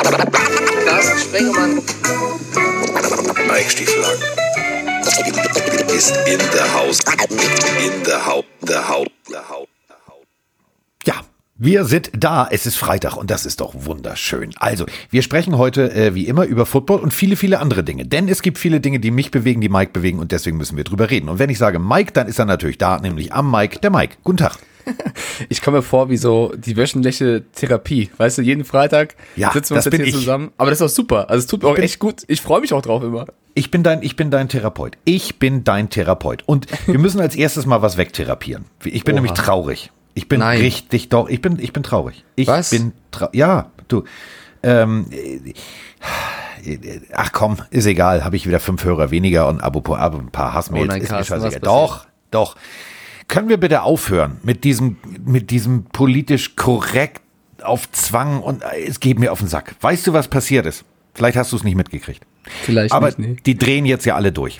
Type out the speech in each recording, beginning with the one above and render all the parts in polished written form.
Carsten Spengemann. Mike Stieflagen ist in der Haus. Ja, wir sind da. Es ist Freitag und das ist doch wunderschön. Also, wir sprechen heute wie immer über Football und viele, viele andere Dinge. Denn es gibt viele Dinge, die mich bewegen, die Mike bewegen und deswegen müssen wir drüber reden. Und wenn ich sage Mike, dann ist er natürlich da, nämlich am Mike, der Mike. Guten Tag. Ich komme mir vor wie so die wöchentliche Therapie. Weißt du, jeden Freitag sitzen wir uns jetzt hier zusammen. Aber das ist auch super. Also es tut mir auch echt gut. Ich freue mich auch drauf immer. Ich bin dein Therapeut. Ich bin dein Therapeut. Und wir müssen als erstes mal was wegtherapieren. Ich bin nämlich traurig. Ich bin richtig doch. Ich bin traurig. Was? Ja, du. Ach komm, ist egal. Habe ich wieder 5 Hörer weniger und ein paar Hassmails. Nein, ist mir Carsten, scheißegal. Doch. Können wir bitte aufhören mit diesem politisch korrekt auf Zwang und es geht mir auf den Sack. Weißt du, was passiert ist? Vielleicht hast du es nicht mitgekriegt. Vielleicht aber nicht, nee. Die drehen jetzt ja alle durch.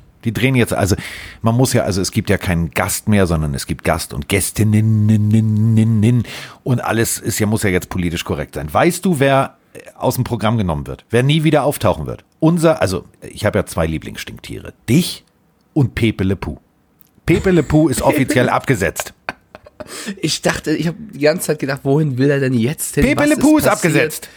Es gibt ja keinen Gast mehr, sondern es gibt Gast und Gästinnen und alles muss ja jetzt politisch korrekt sein. Weißt du, wer aus dem Programm genommen wird? Wer nie wieder auftauchen wird? Ich habe ja 2 Lieblingsstinktiere. Dich und Pepe Le Pew. Pepe Le Pew ist offiziell abgesetzt. Ich habe die ganze Zeit gedacht, wohin will er denn jetzt hin? Pepe Le Pew ist abgesetzt.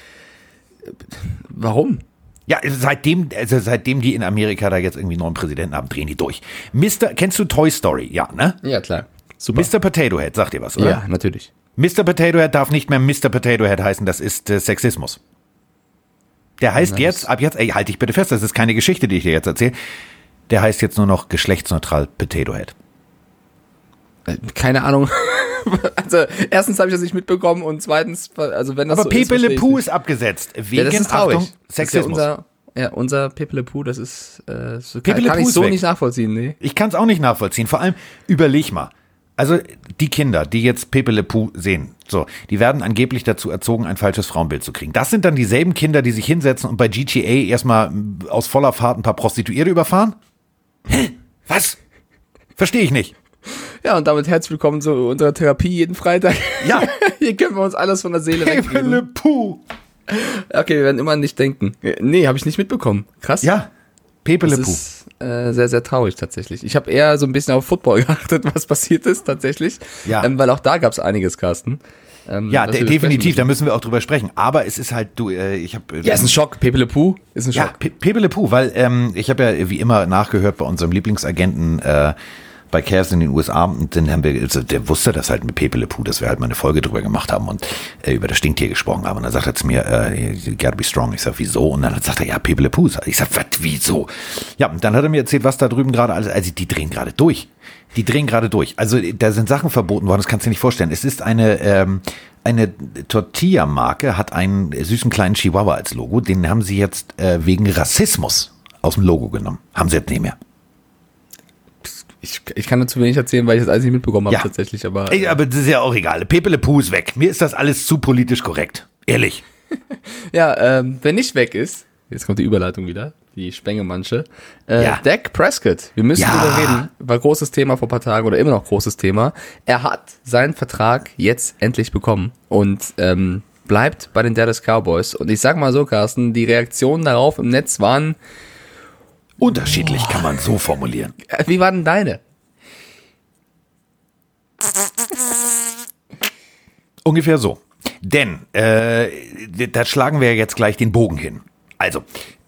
Warum? Ja, seitdem die in Amerika da jetzt irgendwie einen neuen Präsidenten haben, drehen die durch. Kennst du Toy Story? Ja, ne? Ja, klar. Super. Mr. Potato Head, sagt dir was, oder? Ja, natürlich. Mr. Potato Head darf nicht mehr Mr. Potato Head heißen, das ist Sexismus. Der heißt ab jetzt, halt dich bitte fest, das ist keine Geschichte, die ich dir jetzt erzähle. Der heißt jetzt nur noch geschlechtsneutral Potato Head. Keine Ahnung. Also, erstens habe ich das nicht mitbekommen und zweitens, also wenn das aber so Pepe ist, Le Pew ist abgesetzt. Wegen, das ist traurig. Achtung, Sexismus. Das ist unser Pepe Le Pew, das ist, Pepe Le kann Pew ich so weg. nicht nachvollziehen, nee. Ich kann es auch nicht nachvollziehen. Vor allem, überleg mal. Also, die Kinder, die jetzt Pepe Le Pew sehen, die werden angeblich dazu erzogen, ein falsches Frauenbild zu kriegen. Das sind dann dieselben Kinder, die sich hinsetzen und bei GTA erstmal aus voller Fahrt ein paar Prostituierte überfahren? Hä? Was? Verstehe ich nicht. Ja, und damit herzlich willkommen zu unserer Therapie jeden Freitag. Ja. Hier können wir uns alles von der Seele Pepe wegreden. Le Pew. Okay, wir werden immer nicht denken. Nee, habe ich nicht mitbekommen. Krass. Ja, Pepe Le Das Pew. ist sehr, sehr traurig tatsächlich. Ich habe eher so ein bisschen auf Football geachtet, was passiert ist tatsächlich. Ja. Weil auch da gab es einiges, Carsten. Ja, definitiv, da müssen wir auch drüber sprechen. Aber es ist halt, ist ein Schock. Pepe Le Pew ist ein Schock. Ja, Pepe Le Pew, weil ich habe ja wie immer nachgehört bei unserem Lieblingsagenten bei Cavs in den USA und dann haben wir, der wusste das halt mit Pepe Le Pew, dass wir halt mal eine Folge drüber gemacht haben und über das Stinktier gesprochen haben. Und dann sagt er zu mir, you gotta be strong. Ich sag, wieso? Und dann sagt er, ja, Pepe Le Pew. Ich sag, was, wieso? Ja, und dann hat er mir erzählt, was da drüben gerade alles, also die drehen gerade durch. Also da sind Sachen verboten worden, das kannst du dir nicht vorstellen. Es ist eine Tortilla-Marke, hat einen süßen kleinen Chihuahua als Logo, den haben sie jetzt wegen Rassismus aus dem Logo genommen. Haben sie jetzt nicht mehr. Ich kann dazu wenig erzählen, weil ich das alles nicht mitbekommen habe tatsächlich. Aber das ist ja auch egal. Pepe Le Pew ist weg. Mir ist das alles zu politisch korrekt. Ehrlich. Ja, wer nicht weg ist, jetzt kommt die Überleitung wieder, die Spengemannsche, Dak Prescott. Wir müssen drüber reden. War großes Thema vor ein paar Tagen oder immer noch großes Thema. Er hat seinen Vertrag jetzt endlich bekommen und bleibt bei den Dallas Cowboys. Und ich sag mal so, Carsten, die Reaktionen darauf im Netz waren unterschiedlich, kann man so formulieren. Wie war denn deine? Ungefähr so. Denn, da schlagen wir ja jetzt gleich den Bogen hin. Also,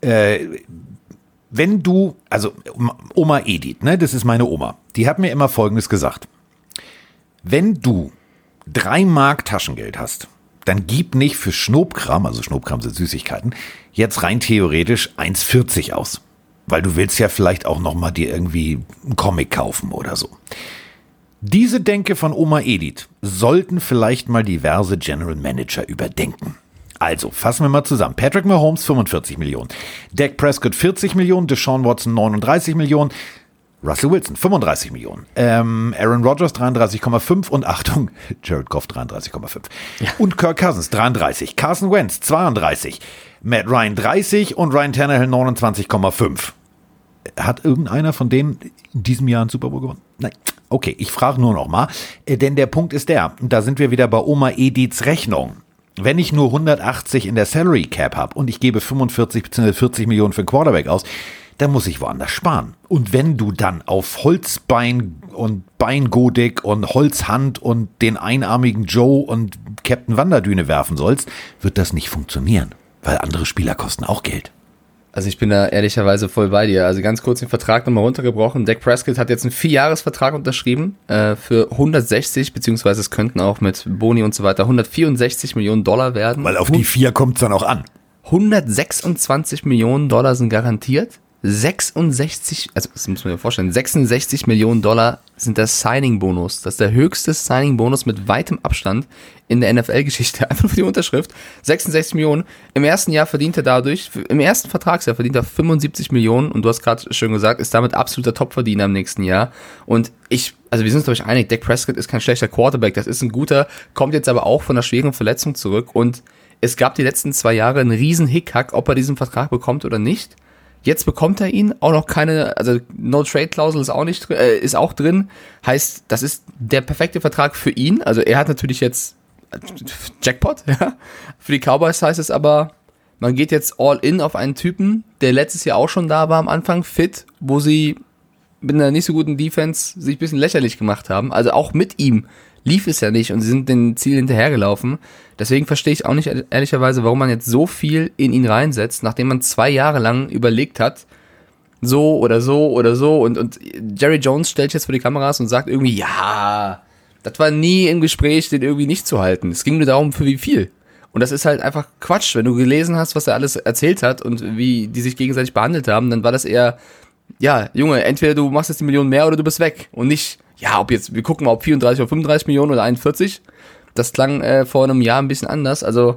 wenn du, also Oma Edith, ne, das ist meine Oma, die hat mir immer Folgendes gesagt. Wenn du 3 Mark Taschengeld hast, dann gib nicht für Schnopkram, also Schnopkram sind Süßigkeiten, jetzt rein theoretisch 1,40 aus. Weil du willst ja vielleicht auch noch mal dir irgendwie einen Comic kaufen oder so. Diese Denke von Oma Edith sollten vielleicht mal diverse General Manager überdenken. Also, fassen wir mal zusammen. Patrick Mahomes 45 Millionen, Dak Prescott 40 Millionen, Deshaun Watson 39 Millionen, Russell Wilson 35 Millionen, Aaron Rodgers 33,5 und Achtung, Jared Goff 33,5. Ja. Und Kirk Cousins 33, Carson Wentz 32, Matt Ryan 30 und Ryan Tannehill 29,5. Hat irgendeiner von denen in diesem Jahr einen Super Bowl gewonnen? Nein. Okay, ich frage nur noch mal, denn der Punkt ist der, und da sind wir wieder bei Oma Ediths Rechnung. wenn ich nur 180 in der Salary Cap habe und ich gebe 45 bzw. 40 Millionen für einen Quarterback aus, dann muss ich woanders sparen. Und wenn du dann auf Holzbein und Beingodik und Holzhand und den einarmigen Joe und Captain Wanderdüne werfen sollst, wird das nicht funktionieren, weil andere Spieler kosten auch Geld. Also ich bin da ehrlicherweise voll bei dir. Also ganz kurz den Vertrag nochmal runtergebrochen. Dak Prescott hat jetzt einen 4-Jahres-Vertrag unterschrieben für 160, beziehungsweise es könnten auch mit Boni und so weiter 164 Millionen Dollar werden. Weil auf die 4 kommt es dann auch an. 126 Millionen Dollar sind garantiert. 66, also das muss man sich vorstellen, 66 Millionen Dollar sind der Signing-Bonus. Das ist der höchste Signing-Bonus mit weitem Abstand in der NFL-Geschichte. Einfach nur für die Unterschrift. 66 Millionen. Im ersten Jahr verdient er dadurch, im ersten Vertragsjahr verdient er 75 Millionen und du hast gerade schön gesagt, ist damit absoluter Topverdiener im nächsten Jahr. Und wir sind uns, glaube ich, einig, Dak Prescott ist kein schlechter Quarterback, das ist ein guter, kommt jetzt aber auch von einer schweren Verletzung zurück und es gab die letzten 2 Jahre einen riesen Hickhack, ob er diesen Vertrag bekommt oder nicht. Jetzt bekommt er ihn, auch noch keine, also No-Trade-Klausel ist auch drin, heißt, das ist der perfekte Vertrag für ihn, also er hat natürlich jetzt Jackpot, ja, für die Cowboys heißt es aber, man geht jetzt all in auf einen Typen, der letztes Jahr auch schon da war am Anfang, fit, wo sie mit einer nicht so guten Defense sich ein bisschen lächerlich gemacht haben, also auch mit ihm lief es ja nicht und sie sind dem Ziel hinterhergelaufen. Deswegen verstehe ich auch nicht ehrlicherweise, warum man jetzt so viel in ihn reinsetzt, nachdem man 2 Jahre lang überlegt hat, so oder so oder so und Jerry Jones stellt sich jetzt vor die Kameras und sagt irgendwie, ja, das war nie im Gespräch, den irgendwie nicht zu halten. Es ging nur darum, für wie viel. Und das ist halt einfach Quatsch. Wenn du gelesen hast, was er alles erzählt hat und wie die sich gegenseitig behandelt haben, dann war das eher, ja, Junge, entweder du machst jetzt die Million mehr oder du bist weg und nicht, ja, wir gucken mal, ob 34 oder 35 Millionen oder 41. Das klang vor einem Jahr ein bisschen anders. Also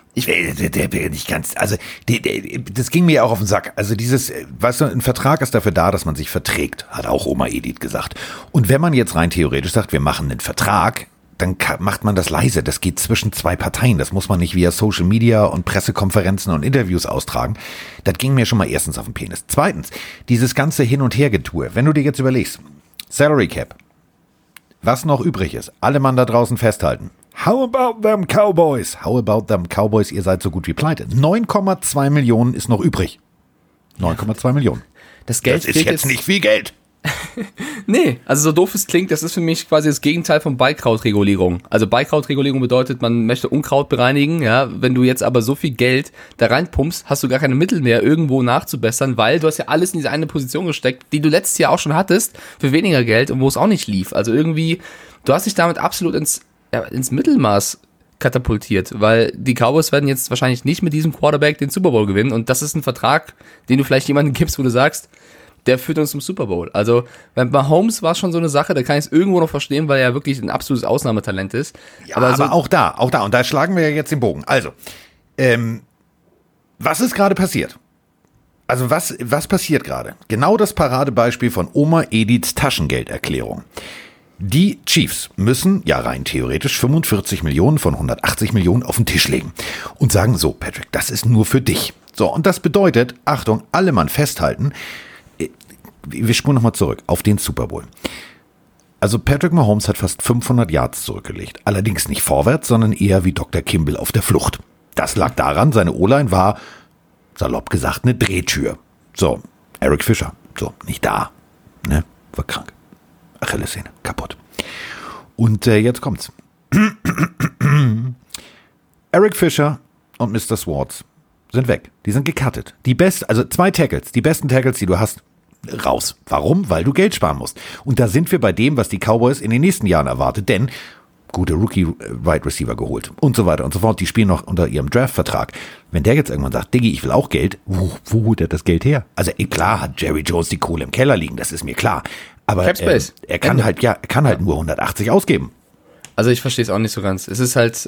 der nicht ganz, also das ging mir ja auch auf den Sack. Also weißt du, ein Vertrag ist dafür da, dass man sich verträgt, hat auch Oma Edith gesagt. Und wenn man jetzt rein theoretisch sagt, wir machen einen Vertrag, dann macht man das leise. Das geht zwischen 2 Parteien. Das muss man nicht via Social Media und Pressekonferenzen und Interviews austragen. Das ging mir schon mal erstens auf den Penis. Zweitens, dieses ganze Hin- und Hergetue. Wenn du dir jetzt überlegst, Salary Cap, was noch übrig ist, alle Mann da draußen festhalten. How about them Cowboys? How about them Cowboys? Ihr seid so gut wie pleite. 9,2 Millionen ist noch übrig. 9,2 Millionen. Das Geld ist jetzt nicht viel Geld. Nee, also so doof es klingt, das ist für mich quasi das Gegenteil von Beikrautregulierung. Also Beikrautregulierung bedeutet, man möchte Unkraut bereinigen, ja. Wenn du jetzt aber so viel Geld da reinpumpst, hast du gar keine Mittel mehr, irgendwo nachzubessern, weil du hast ja alles in diese eine Position gesteckt, die du letztes Jahr auch schon hattest, für weniger Geld und wo es auch nicht lief. Also irgendwie, du hast dich damit absolut ins Mittelmaß katapultiert, weil die Cowboys werden jetzt wahrscheinlich nicht mit diesem Quarterback den Super Bowl gewinnen und das ist ein Vertrag, den du vielleicht jemandem gibst, wo du sagst, der führt uns zum Super Bowl. Also bei Mahomes war es schon so eine Sache, da kann ich es irgendwo noch verstehen, weil er wirklich ein absolutes Ausnahmetalent ist. Ja, aber auch da, und da schlagen wir ja jetzt den Bogen. Also, was ist gerade passiert? Also was passiert gerade? Genau das Paradebeispiel von Oma Ediths Taschengelderklärung. Die Chiefs müssen ja rein theoretisch 45 Millionen von 180 Millionen auf den Tisch legen und sagen so, Patrick, das ist nur für dich. So, und das bedeutet, Achtung, alle Mann festhalten, wir spulen nochmal zurück auf den Super Bowl. Also Patrick Mahomes hat fast 500 Yards zurückgelegt. Allerdings nicht vorwärts, sondern eher wie Dr. Kimball auf der Flucht. Das lag daran, seine O-Line war, salopp gesagt, eine Drehtür. So, Eric Fischer, so, nicht da, ne, war krank. Achillessehne, kaputt. Und jetzt kommt's. Eric Fischer und Mr. Swartz sind weg. Die sind gecuttet. Also 2 Tackles, die besten Tackles, die du hast, raus. Warum? Weil du Geld sparen musst. Und da sind wir bei dem, was die Cowboys in den nächsten Jahren erwartet. Denn gute Rookie-Wide Receiver geholt und so weiter und so fort. Die spielen noch unter ihrem Draft-Vertrag. Wenn der jetzt irgendwann sagt, Diggi, ich will auch Geld, wo holt er das Geld her? Also klar hat Jerry Jones die Kohle im Keller liegen, das ist mir klar. Aber er kann halt nur 180 ausgeben. Also ich verstehe es auch nicht so ganz. Es ist halt,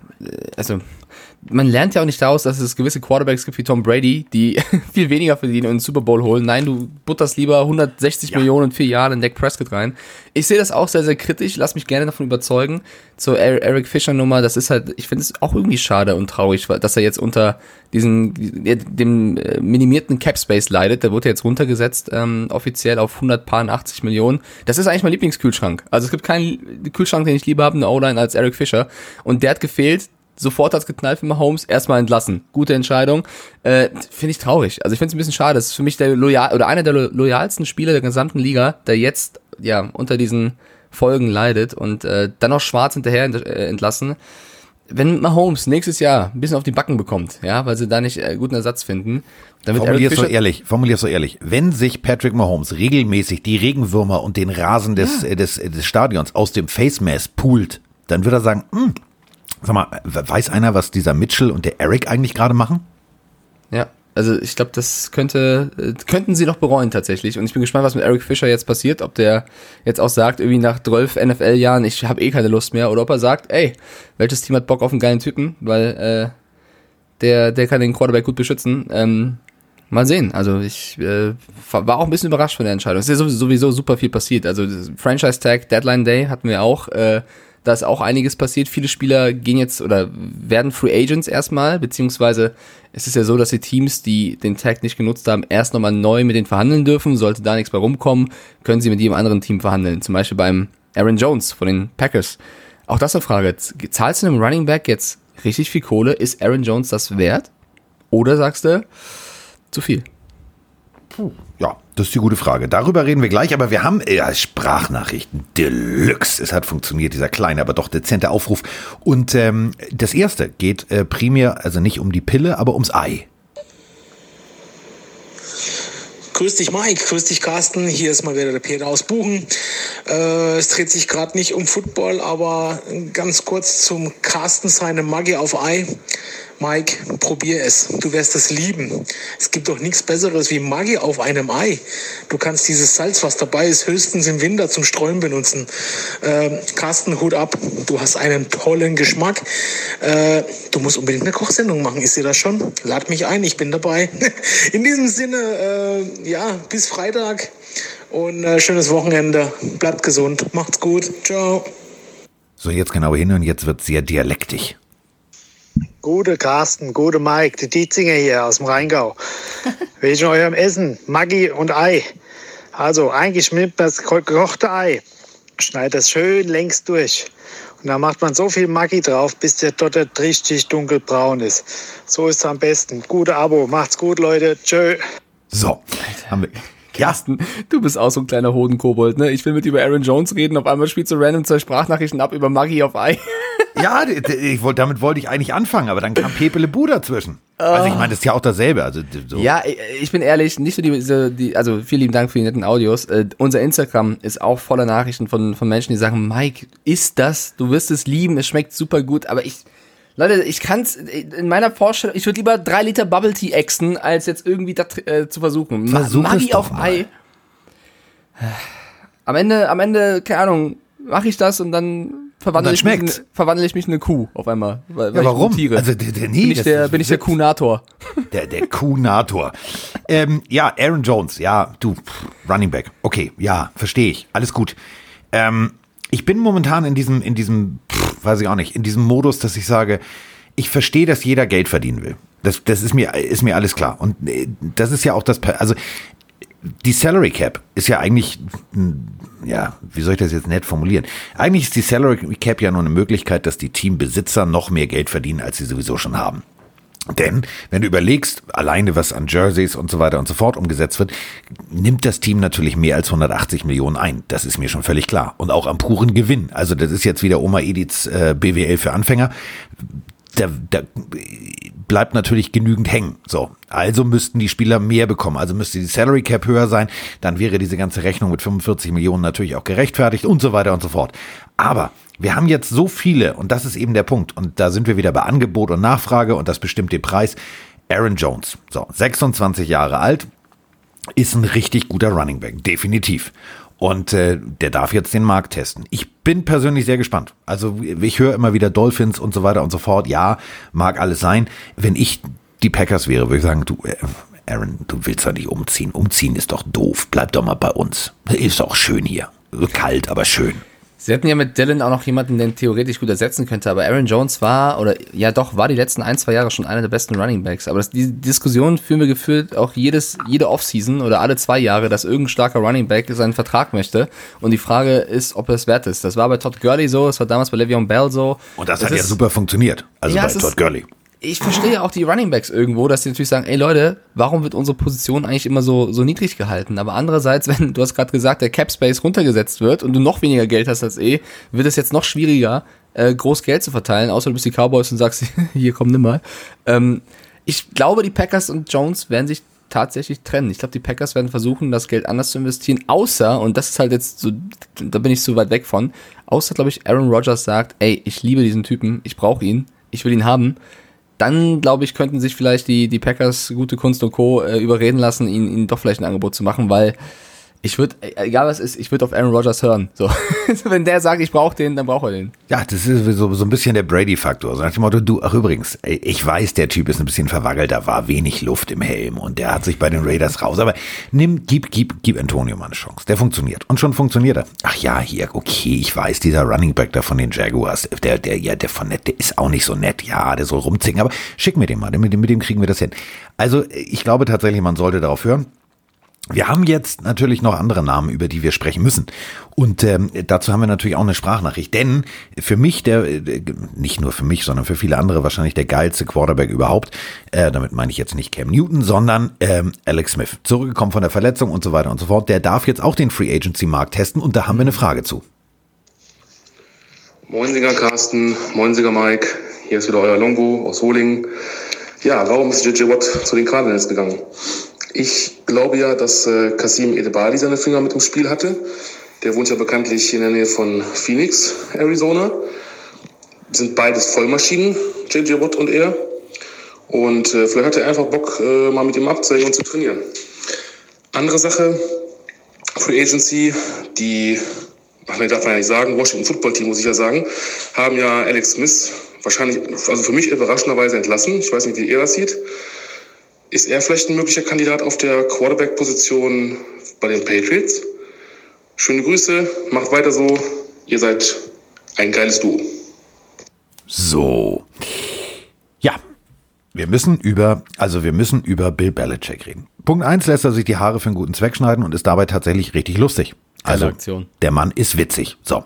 man lernt ja auch nicht daraus, dass es gewisse Quarterbacks gibt wie Tom Brady, die viel weniger verdienen und einen Super Bowl holen. Nein, du butterst lieber 160 Millionen in 4 Jahren in Dak Prescott rein. Ich sehe das auch sehr, sehr kritisch. Lass mich gerne davon überzeugen. Zur Eric Fischer Nummer, das ist halt, ich finde es auch irgendwie schade und traurig, dass er jetzt unter dem minimierten Cap Space leidet. Der wurde jetzt runtergesetzt, offiziell auf 180 Millionen. Das ist eigentlich mein Lieblingskühlschrank. Also es gibt keinen Kühlschrank, den ich lieber habe, eine O-Line als Eric Fischer. Und der hat gefehlt. sofort hat's geknallt für Mahomes, erstmal entlassen. Gute Entscheidung. Finde ich traurig. Also ich finde es ein bisschen schade. Das ist für mich einer der loyalsten Spieler der gesamten Liga, der jetzt ja unter diesen Folgen leidet und dann noch schwarz hinterher entlassen. Wenn Mahomes nächstes Jahr ein bisschen auf die Backen bekommt, ja, weil sie da nicht guten Ersatz finden, dann wird Formulier's so ehrlich. Wenn sich Patrick Mahomes regelmäßig die Regenwürmer und den Rasen des Stadions aus dem Face Mask poolt, dann wird er sagen, sag mal, weiß einer, was dieser Mitchell und der Eric eigentlich gerade machen? Ja, also ich glaube, das könnten sie noch bereuen tatsächlich. Und ich bin gespannt, was mit Eric Fischer jetzt passiert, ob der jetzt auch sagt, irgendwie nach 12 NFL-Jahren, ich habe keine Lust mehr, oder ob er sagt, ey, welches Team hat Bock auf einen geilen Typen, weil der kann den Quarterback gut beschützen. Mal sehen. Also ich war auch ein bisschen überrascht von der Entscheidung. Es ist ja sowieso super viel passiert. Also Franchise Tag, Deadline Day hatten wir auch. Da ist auch einiges passiert. Viele Spieler gehen jetzt oder werden Free Agents erstmal, beziehungsweise es ist ja so, dass die Teams, die den Tag nicht genutzt haben, erst nochmal neu mit denen verhandeln dürfen. Sollte da nichts bei rumkommen, können sie mit jedem anderen Team verhandeln. Zum Beispiel beim Aaron Jones von den Packers. Auch das eine Frage. Zahlst du einem Running Back jetzt richtig viel Kohle? Ist Aaron Jones das wert? Oder sagst du, zu viel? Ja, das ist die gute Frage. Darüber reden wir gleich, aber wir haben Sprachnachrichten Deluxe. Es hat funktioniert, dieser kleine, aber doch dezente Aufruf. Und das erste geht primär, also nicht um die Pille, aber ums Ei. Grüß dich Mike, grüß dich Carsten, hier ist mal wieder der Peter aus Buchen. Es dreht sich gerade nicht um Football, aber ganz kurz zum Carsten seine Maggi auf Ei. Mike, probier es, du wirst es lieben. Es gibt doch nichts Besseres wie Maggi auf einem Ei. Du kannst dieses Salz, was dabei ist, höchstens im Winter zum Streuen benutzen. Carsten, Hut ab, du hast einen tollen Geschmack. Du musst unbedingt eine Kochsendung machen, ist dir das schon? Lad mich ein, ich bin dabei. In diesem Sinne, bis Freitag und schönes Wochenende. Bleibt gesund, macht's gut, ciao. So, jetzt genau hin und jetzt wird sehr dialektisch. Gute Carsten, gute Mike, die Dietzinger hier aus dem Rheingau. Wegen eurem Essen, Maggi und Ei. Also eigentlich nimmt man das gekochte Ei, schneidet das schön längs durch. Und dann macht man so viel Maggi drauf, bis der dort richtig dunkelbraun ist. So ist es am besten. Gute Abo, macht's gut, Leute. Tschö. So, haben wir... Carsten, du bist auch so ein kleiner Hodenkobold, ne? Ich will mit über Aaron Jones reden, auf einmal spielst du random 2 Sprachnachrichten ab über Maggi auf Ei. Ja, damit wollte ich eigentlich anfangen, aber dann kam Pepe Le Bou dazwischen. Also ich meine, das ist ja auch dasselbe. Also, so. Ja, ich bin ehrlich, nicht so also vielen lieben Dank für die netten Audios. Unser Instagram ist auch voller Nachrichten von Menschen, die sagen, Mike, isst das, du wirst es lieben, es schmeckt super gut, aber Leute, ich kann's in meiner Vorstellung, ich würde lieber 3 Liter Bubble Tea exen, als jetzt irgendwie das zu versuchen. Maggi auf Ei. Am Ende, keine Ahnung, mache ich das und dann verwandle ich mich in eine Kuh auf einmal. Weil ja, warum? Ich also bin ich der Kuhnator. Der Kuhnator. Aaron Jones, Running Back. Okay, ja, verstehe ich. Alles gut. Ich bin momentan in diesem, weiß ich auch nicht, in diesem Modus, dass ich sage, ich verstehe, dass jeder Geld verdienen will. Das ist mir alles klar. Und das ist ja auch also die Salary Cap ist ja eigentlich, wie soll ich das jetzt nett formulieren? Eigentlich ist die Salary Cap ja nur eine Möglichkeit, dass die Teambesitzer noch mehr Geld verdienen, als sie sowieso schon haben. Denn, wenn du überlegst, alleine was an Jerseys und so weiter und so fort umgesetzt wird, nimmt das Team natürlich mehr als 180 Millionen ein. Das ist mir schon völlig klar. Und auch am puren Gewinn. Also das ist jetzt wieder Oma Ediths BWL für Anfänger. Da bleibt natürlich genügend hängen. So, also müssten die Spieler mehr bekommen. Also müsste die Salary Cap höher sein. Dann wäre diese ganze Rechnung mit 45 Millionen natürlich auch gerechtfertigt und so weiter und so fort. Aber wir haben jetzt so viele, und das ist eben der Punkt, und da sind wir wieder bei Angebot und Nachfrage und das bestimmt den Preis. Aaron Jones, 26 Jahre alt, ist ein richtig guter Running Back, definitiv. Und der darf jetzt den Markt testen. Ich bin persönlich sehr gespannt. Also ich höre immer wieder Dolphins und so weiter und so fort. Ja, mag alles sein. Wenn ich die Packers wäre, würde ich sagen, du, Aaron, du willst doch nicht umziehen. Umziehen ist doch doof. Bleib doch mal bei uns. Ist auch schön hier. Kalt, aber schön. Sie hatten ja mit Dillon auch noch jemanden, den theoretisch gut ersetzen könnte, aber Aaron Jones war die letzten 1-2 Jahre schon einer der besten Running Backs. Aber die Diskussion führen wir gefühlt auch jede Offseason oder alle 2 Jahre, dass irgendein starker Running Back seinen Vertrag möchte. Und die Frage ist, ob er es wert ist. Das war bei Todd Gurley so, das war damals bei Le'Veon Bell so. Und das hat ja super funktioniert. Also ja, bei Todd Gurley. Ich verstehe auch die Running Backs irgendwo, dass die natürlich sagen, ey Leute, warum wird unsere Position eigentlich immer so niedrig gehalten? Aber andererseits, wenn, du hast gerade gesagt, der Cap Space runtergesetzt wird und du noch weniger Geld hast als wird es jetzt noch schwieriger, groß Geld zu verteilen, außer du bist die Cowboys und sagst, hier komm, nimm mal. Ich glaube, die Packers und Jones werden sich tatsächlich trennen. Ich glaube, die Packers werden versuchen, das Geld anders zu investieren, außer, und das ist halt jetzt so, da bin ich so weit weg von, außer, glaube ich, Aaron Rodgers sagt, ey, ich liebe diesen Typen, ich brauche ihn, ich will ihn haben. Dann, glaube ich, könnten sich vielleicht die Packers, Gute Kunst und Co. Überreden lassen, ihnen doch vielleicht ein Angebot zu machen, weil ich würde, egal was ist, ich würde auf Aaron Rodgers hören. So. Wenn der sagt, ich brauche den, dann braucht er den. Ja, das ist so ein bisschen der Brady-Faktor. So nach dem Motto, übrigens, ich weiß, der Typ ist ein bisschen verwackelt, da war wenig Luft im Helm und der hat sich bei den Raiders raus. Aber gib Antonio mal eine Chance. Der funktioniert. Und schon funktioniert er. Ach ja, hier, okay, ich weiß, dieser Running Back da von den Jaguars, der von nett, der ist auch nicht so nett. Ja, der soll rumzicken, aber schick mir den mal, mit dem kriegen wir das hin. Also, ich glaube tatsächlich, man sollte darauf hören. Wir haben jetzt natürlich noch andere Namen, über die wir sprechen müssen. Und dazu haben wir natürlich auch eine Sprachnachricht. Denn für mich, nicht nur für mich, sondern für viele andere wahrscheinlich der geilste Quarterback überhaupt, damit meine ich jetzt nicht Cam Newton, sondern Alex Smith. Zurückgekommen von der Verletzung und so weiter und so fort. Der darf jetzt auch den Free Agency Markt testen und da haben wir eine Frage zu. Moinsiger Carsten, moinsiger Mike, hier ist wieder euer Longo aus Holingen. Ja, warum ist J.J. Watt zu den Cardinals gegangen? Ich glaube ja, dass Kasim Edebali seine Finger mit im Spiel hatte. Der wohnt ja bekanntlich in der Nähe von Phoenix, Arizona. Sind beides Vollmaschinen, J.J. Watt und er. Und vielleicht hat er einfach Bock, mal mit ihm abzuhängen und zu trainieren. Andere Sache, Free Agency, darf man ja nicht sagen, Washington Football Team muss ich ja sagen, haben ja Alex Smith wahrscheinlich, also für mich überraschenderweise entlassen. Ich weiß nicht, wie ihr das sieht. Ist er vielleicht ein möglicher Kandidat auf der Quarterback-Position bei den Patriots? Schöne Grüße, macht weiter so. Ihr seid ein geiles Duo. So. Ja, wir müssen über Bill Belichick reden. Punkt 1, lässt er sich die Haare für einen guten Zweck schneiden und ist dabei tatsächlich richtig lustig. Also, der Mann ist witzig. So.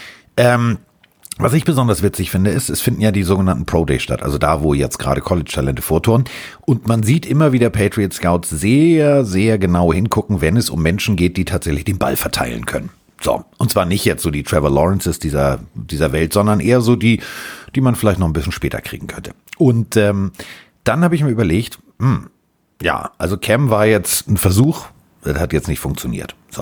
Was ich besonders witzig finde, ist, es finden ja die sogenannten Pro Days statt, also da, wo jetzt gerade College-Talente vortouren. Und man sieht immer wieder Patriot Scouts sehr, sehr genau hingucken, wenn es um Menschen geht, die tatsächlich den Ball verteilen können. So, und zwar nicht jetzt so die Trevor Lawrences dieser Welt, sondern eher so die man vielleicht noch ein bisschen später kriegen könnte. Und dann habe ich mir überlegt, also Cam war jetzt ein Versuch, das hat jetzt nicht funktioniert. So,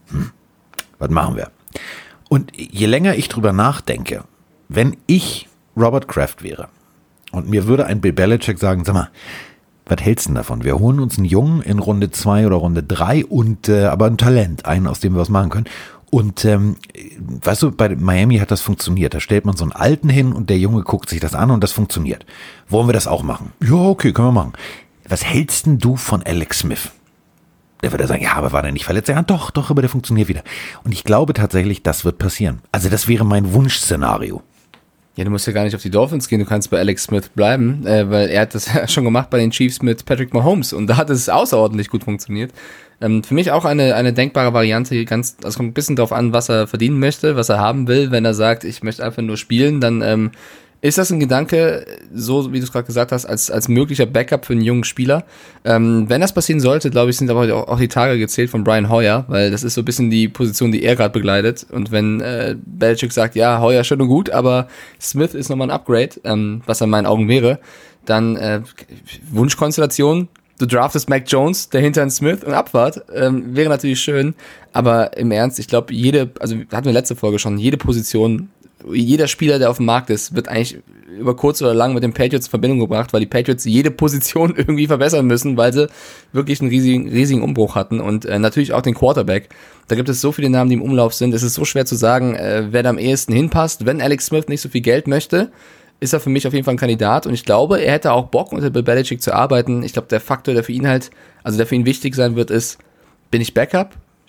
was machen wir? Und je länger ich drüber nachdenke, wenn ich Robert Kraft wäre und mir würde ein Bill Belichick sagen, sag mal, was hältst du denn davon? Wir holen uns einen Jungen in Runde 2 oder Runde 3 und aber ein Talent, einen, aus dem wir was machen können. Und weißt du, bei Miami hat das funktioniert. Da stellt man so einen Alten hin und der Junge guckt sich das an und das funktioniert. Wollen wir das auch machen? Ja, okay, können wir machen. Was hältst denn du von Alex Smith? Der würde sagen, ja, aber war der nicht verletzt? Ja, doch, aber der funktioniert wieder. Und ich glaube tatsächlich, das wird passieren. Also das wäre mein Wunschszenario. Ja, du musst ja gar nicht auf die Dolphins gehen, du kannst bei Alex Smith bleiben, weil er hat das ja schon gemacht bei den Chiefs mit Patrick Mahomes und da hat es außerordentlich gut funktioniert. Für mich auch eine denkbare Variante, das kommt ein bisschen darauf an, was er verdienen möchte, was er haben will. Wenn er sagt, ich möchte einfach nur spielen, dann ist das ein Gedanke, so wie du es gerade gesagt hast, als möglicher Backup für einen jungen Spieler. Wenn das passieren sollte, glaube ich, sind aber auch die Tage gezählt von Brian Hoyer, weil das ist so ein bisschen die Position, die er gerade begleitet. Und wenn Belichick sagt, ja, Hoyer schön und gut, aber Smith ist nochmal ein Upgrade, was in meinen Augen wäre, dann Wunschkonstellation, du draftest Mac Jones, dahinter ein Smith und Abfahrt, wäre natürlich schön, aber im Ernst, ich glaube, hatten wir letzte Folge schon, jede Position, jeder Spieler, der auf dem Markt ist, wird eigentlich über kurz oder lang mit den Patriots in Verbindung gebracht, weil die Patriots jede Position irgendwie verbessern müssen, weil sie wirklich einen riesigen Umbruch hatten und natürlich auch den Quarterback. Da gibt es so viele Namen, die im Umlauf sind. Es ist so schwer zu sagen, wer da am ehesten hinpasst. Wenn Alex Smith nicht so viel Geld möchte, ist er für mich auf jeden Fall ein Kandidat und ich glaube, er hätte auch Bock, unter Bill Belichick zu arbeiten. Ich glaube, der Faktor, der für ihn wichtig sein wird, ist, bin ich Backup?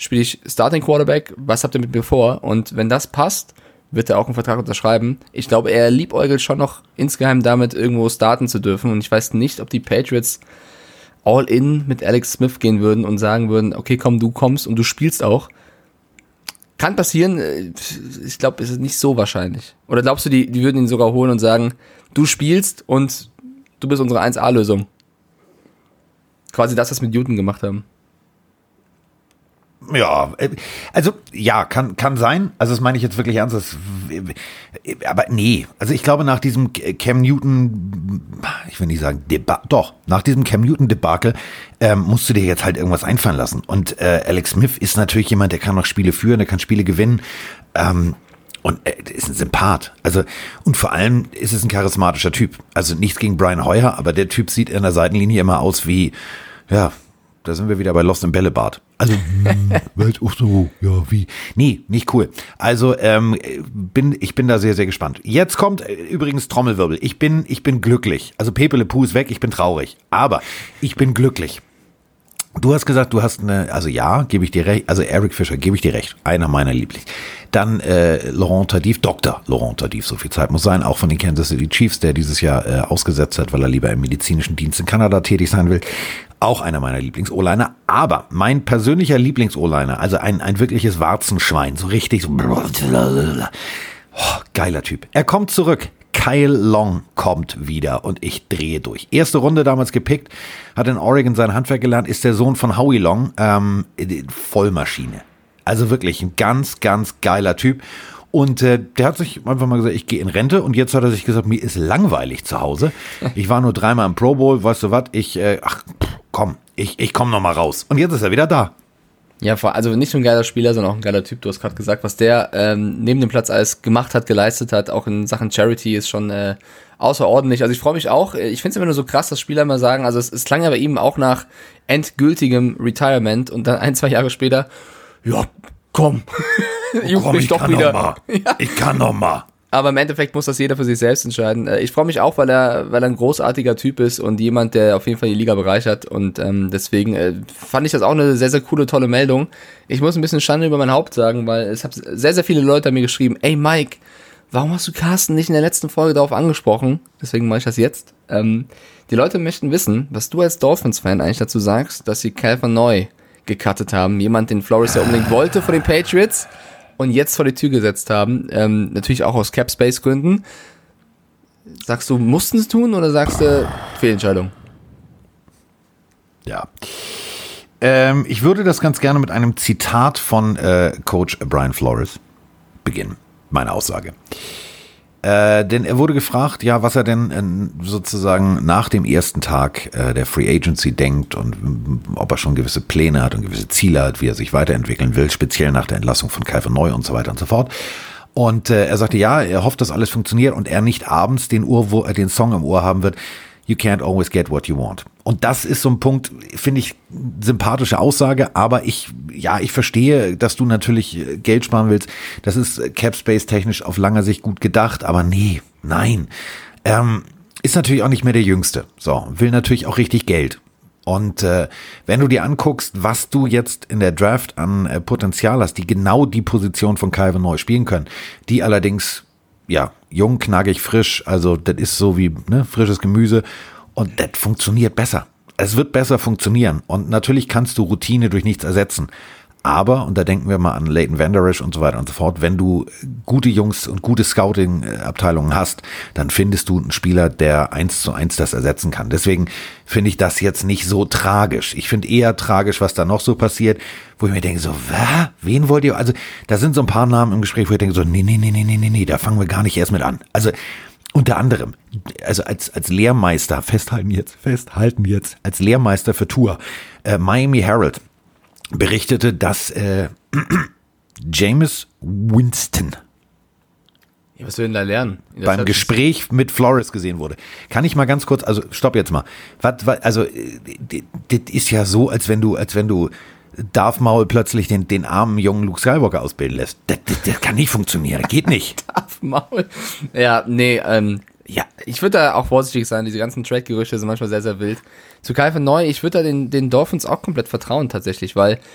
Spiele ich Starting Quarterback? Was habt ihr mit mir vor? Und wenn das passt, wird er auch einen Vertrag unterschreiben. Ich glaube, er liebäugelt schon noch insgeheim damit, irgendwo starten zu dürfen. Und ich weiß nicht, ob die Patriots all in mit Alex Smith gehen würden und sagen würden, okay, komm, du kommst und du spielst auch. Kann passieren. Ich glaube, es ist nicht so wahrscheinlich. Oder glaubst du, die würden ihn sogar holen und sagen, du spielst und du bist unsere 1A-Lösung? Quasi das, was wir mit Newton gemacht haben. Ja, also ja, kann sein. Also das meine ich jetzt wirklich ernst. Aber nee, also ich glaube nach diesem Cam Newton, ich will nicht sagen nach diesem Cam Newton Debakel musst du dir jetzt halt irgendwas einfallen lassen. Und Alex Smith ist natürlich jemand, der kann noch Spiele führen, der kann Spiele gewinnen. Und ist ein Sympath. Also, und vor allem ist es ein charismatischer Typ. Also nichts gegen Brian Hoyer, aber der Typ sieht in der Seitenlinie immer aus wie, ja, da sind wir wieder bei Lost im Bällebad. Also, so, ja, wie. Nee, nicht cool. Also, ich bin da sehr, sehr gespannt. Jetzt kommt übrigens Trommelwirbel. Ich bin glücklich. Also, Pepe Le Pew ist weg, ich bin traurig. Aber ich bin glücklich. Du hast gesagt, du hast also ja, gebe ich dir recht, also Eric Fischer, gebe ich dir recht, einer meiner Lieblings. Dann Laurent Tardif, Dr. Laurent Tardif, so viel Zeit muss sein, auch von den Kansas City Chiefs, der dieses Jahr ausgesetzt hat, weil er lieber im medizinischen Dienst in Kanada tätig sein will. Auch einer meiner Lieblings-O-Liner, aber mein persönlicher Lieblings-O-Liner, also ein wirkliches Warzenschwein, so richtig so, geiler Typ. Er kommt zurück. Kyle Long kommt wieder und ich drehe durch. Erste Runde damals gepickt, hat in Oregon sein Handwerk gelernt, ist der Sohn von Howie Long, Vollmaschine. Also wirklich ein ganz, ganz geiler Typ. Und der hat sich einfach mal gesagt, ich gehe in Rente und jetzt hat er sich gesagt, mir ist langweilig zu Hause. Ich war nur 3-mal im Pro Bowl, weißt du was, ich komme noch mal raus. Und jetzt ist er wieder da. Ja, also nicht nur ein geiler Spieler, sondern auch ein geiler Typ. Du hast gerade gesagt, was der neben dem Platz alles gemacht hat, geleistet hat, auch in Sachen Charity, ist schon außerordentlich. Also ich freue mich auch. Ich finde es immer nur so krass, dass Spieler immer sagen, also es klang ja bei ihm auch nach endgültigem Retirement und dann 1-2 Jahre später, ja, komm, ich doch wieder. Ja. Ich kann noch mal. Aber im Endeffekt muss das jeder für sich selbst entscheiden. Ich freue mich auch, weil er ein großartiger Typ ist und jemand, der auf jeden Fall die Liga bereichert. Und deswegen fand ich das auch eine sehr, sehr coole, tolle Meldung. Ich muss ein bisschen Schande über mein Haupt sagen, weil es haben sehr, sehr viele Leute an mir geschrieben, ey Mike, warum hast du Carsten nicht in der letzten Folge darauf angesprochen? Deswegen mache ich das jetzt. Die Leute möchten wissen, was du als Dolphins-Fan eigentlich dazu sagst, dass sie Calvin Neu gecuttet haben. Jemand, den Flores ja unbedingt wollte von den Patriots. Und jetzt vor die Tür gesetzt haben, natürlich auch aus Cap-Space-Gründen. Sagst du, mussten sie tun oder sagst du, Fehlentscheidung? Ja. Ich würde das ganz gerne mit einem Zitat von Coach Brian Flores beginnen, meine Aussage. Denn er wurde gefragt, ja, was er denn sozusagen nach dem ersten Tag der Free Agency denkt und ob er schon gewisse Pläne hat und gewisse Ziele hat, wie er sich weiterentwickeln will, speziell nach der Entlassung von Calvin Neu und so weiter und so fort. Und er sagte, ja, er hofft, dass alles funktioniert und er nicht abends den Song im Ohr haben wird, You can't always get what you want. Und das ist so ein Punkt, finde ich, sympathische Aussage, aber ich verstehe, dass du natürlich Geld sparen willst. Das ist Capspace technisch auf langer Sicht gut gedacht, aber nein. Ist natürlich auch nicht mehr der Jüngste. So, will natürlich auch richtig Geld. Und wenn du dir anguckst, was du jetzt in der Draft an Potenzial hast, die genau die Position von Calvin Neu spielen können, die allerdings ja, jung, knackig, frisch, also das ist so wie frisches Gemüse und das funktioniert besser. Es wird besser funktionieren und natürlich kannst du Routine durch nichts ersetzen. Aber, und da denken wir mal an Leighton Vander Esch und so weiter und so fort, wenn du gute Jungs und gute Scouting-Abteilungen hast, dann findest du einen Spieler, der 1:1 das ersetzen kann. Deswegen finde ich das jetzt nicht so tragisch. Ich finde eher tragisch, was da noch so passiert, wo ich mir denke, so, wen wollt ihr? Also, da sind so ein paar Namen im Gespräch, wo ich denke, so, nee, da fangen wir gar nicht erst mit an. Also, unter anderem, also als Lehrmeister, festhalten jetzt, als Lehrmeister für Tour, Miami Herald berichtete, dass Jameis Winston was will denn da lernen? Beim Gespräch mit Flores gesehen wurde. Kann ich mal ganz kurz, also stopp jetzt mal. Also das ist ja so, als wenn du Darth Maul plötzlich den armen jungen Luke Skywalker ausbilden lässt. Das kann nicht funktionieren, geht nicht. Darth Maul. Ja, nee, ja, ich würde da auch vorsichtig sein, diese ganzen Trade-Gerüchte sind manchmal sehr, sehr wild. Zu Calvin Neu, ich würde da den Dolphins auch komplett vertrauen tatsächlich, weil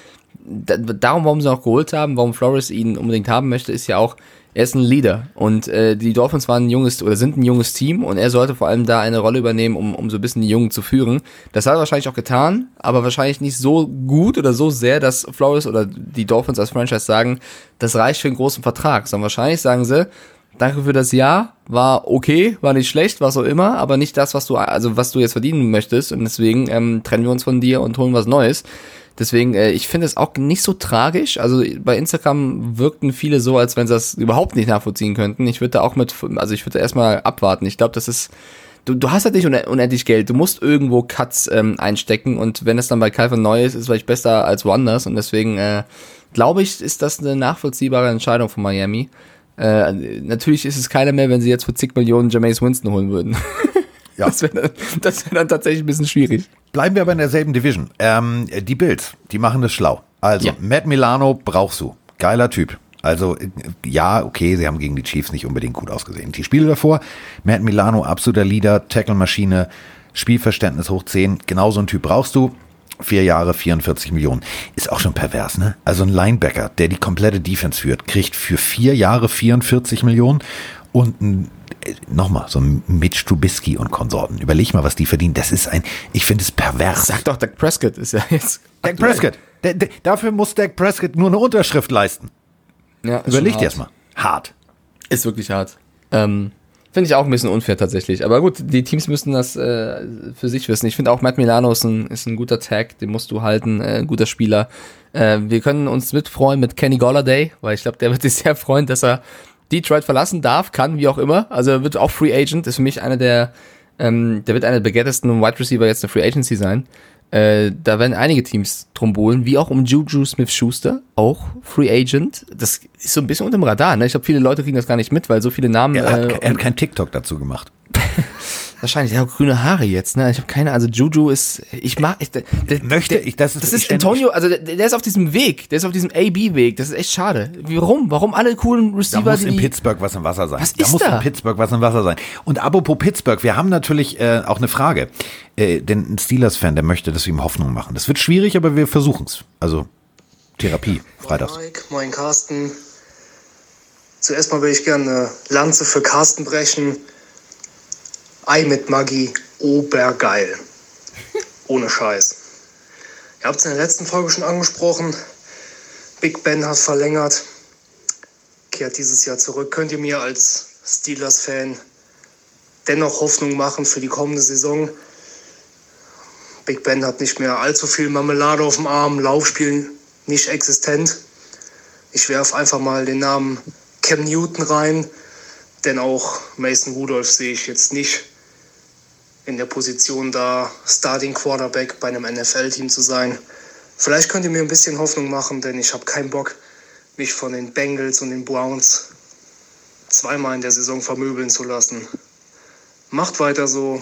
darum, warum sie auch geholt haben, warum Flores ihn unbedingt haben möchte, ist ja auch, er ist ein Leader und die Dolphins sind ein junges Team und er sollte vor allem da eine Rolle übernehmen, um so ein bisschen die Jungen zu führen. Das hat er wahrscheinlich auch getan, aber wahrscheinlich nicht so gut oder so sehr, dass Flores oder die Dolphins als Franchise sagen, das reicht für einen großen Vertrag, sondern wahrscheinlich sagen sie, danke für das Jahr, war okay, war nicht schlecht, was auch immer, aber nicht das, was du jetzt verdienen möchtest und deswegen trennen wir uns von dir und holen was Neues. Deswegen, ich finde es auch nicht so tragisch. Also bei Instagram wirkten viele so, als wenn sie das überhaupt nicht nachvollziehen könnten. Ich würde da erstmal abwarten. Ich glaube, das ist, du hast halt nicht unendlich Geld. Du musst irgendwo Cuts einstecken und wenn es dann bei Calvin neu ist vielleicht besser als woanders und deswegen glaube ich, ist das eine nachvollziehbare Entscheidung von Miami. Natürlich ist es keiner mehr, wenn sie jetzt für zig Millionen Jameis Winston holen würden. Ja. Das wäre dann tatsächlich ein bisschen schwierig. Bleiben wir aber in derselben Division. Die Bills, die machen das schlau. Also, ja. Matt Milano brauchst du. Geiler Typ. Also, ja, okay, sie haben gegen die Chiefs nicht unbedingt gut ausgesehen. Die Spiele davor, Matt Milano, absoluter Leader, Tackle-Maschine, Spielverständnis hoch 10. Genau so ein Typ brauchst du. 4 Jahre, 44 Millionen. Ist auch schon pervers, ne? Also ein Linebacker, der die komplette Defense führt, kriegt für 4 Jahre 44 Millionen und nochmal, so ein Mitch Trubisky und Konsorten. Überleg mal, was die verdienen. Das ist ich finde es pervers. Sag doch, Dak Prescott ist ja jetzt. Dak Prescott. Dafür muss Dak Prescott nur eine Unterschrift leisten. Ja, überleg dir erstmal. Hart. Ist wirklich hart. Finde ich auch ein bisschen unfair tatsächlich. Aber gut, die Teams müssen das für sich wissen. Ich finde auch Matt Milano ist ein guter Tag, den musst du halten, ein guter Spieler. Wir können uns mitfreuen mit Kenny Golladay, weil ich glaube, der wird sich sehr freuen, dass er Detroit verlassen darf, kann, wie auch immer. Also er wird auch Free Agent, ist für mich der wird einer der begehrtesten Wide Receiver jetzt der Free Agency sein. Da werden einige Teams drum buhlen, wie auch um Juju Smith-Schuster, auch Free Agent. Das ist so ein bisschen unter dem Radar, ne? Ich glaube, viele Leute kriegen das gar nicht mit, weil so viele Namen... Er hat kein TikTok dazu gemacht. Wahrscheinlich, der hat grüne Haare jetzt, ne? Ich habe keine, also Juju ist, das ist Antonio, also der ist auf diesem Weg, der ist auf diesem AB-Weg, das ist echt schade. Warum alle coolen Receiver, da muss in Pittsburgh was im Wasser sein. In Pittsburgh was im Wasser sein. Und apropos Pittsburgh, wir haben natürlich auch eine Frage, denn ein Steelers-Fan, der möchte, dass wir ihm Hoffnung machen. Das wird schwierig, aber wir versuchen's. Also Therapie, freitags. Moin Mike, moin Carsten. Zuerst mal will ich gerne eine Lanze für Carsten brechen. Ei mit Maggi, obergeil. Ohne Scheiß. Ihr habt es in der letzten Folge schon angesprochen. Big Ben hat verlängert. Kehrt dieses Jahr zurück. Könnt ihr mir als Steelers-Fan dennoch Hoffnung machen für die kommende Saison? Big Ben hat nicht mehr allzu viel Marmelade auf dem Arm. Laufspiel nicht existent. Ich werfe einfach mal den Namen Cam Newton rein. Denn auch Mason Rudolph sehe ich jetzt nicht in der Position da, Starting Quarterback bei einem NFL-Team zu sein. Vielleicht könnt ihr mir ein bisschen Hoffnung machen, denn ich habe keinen Bock, mich von den Bengals und den Browns zweimal in der Saison vermöbeln zu lassen. Macht weiter so.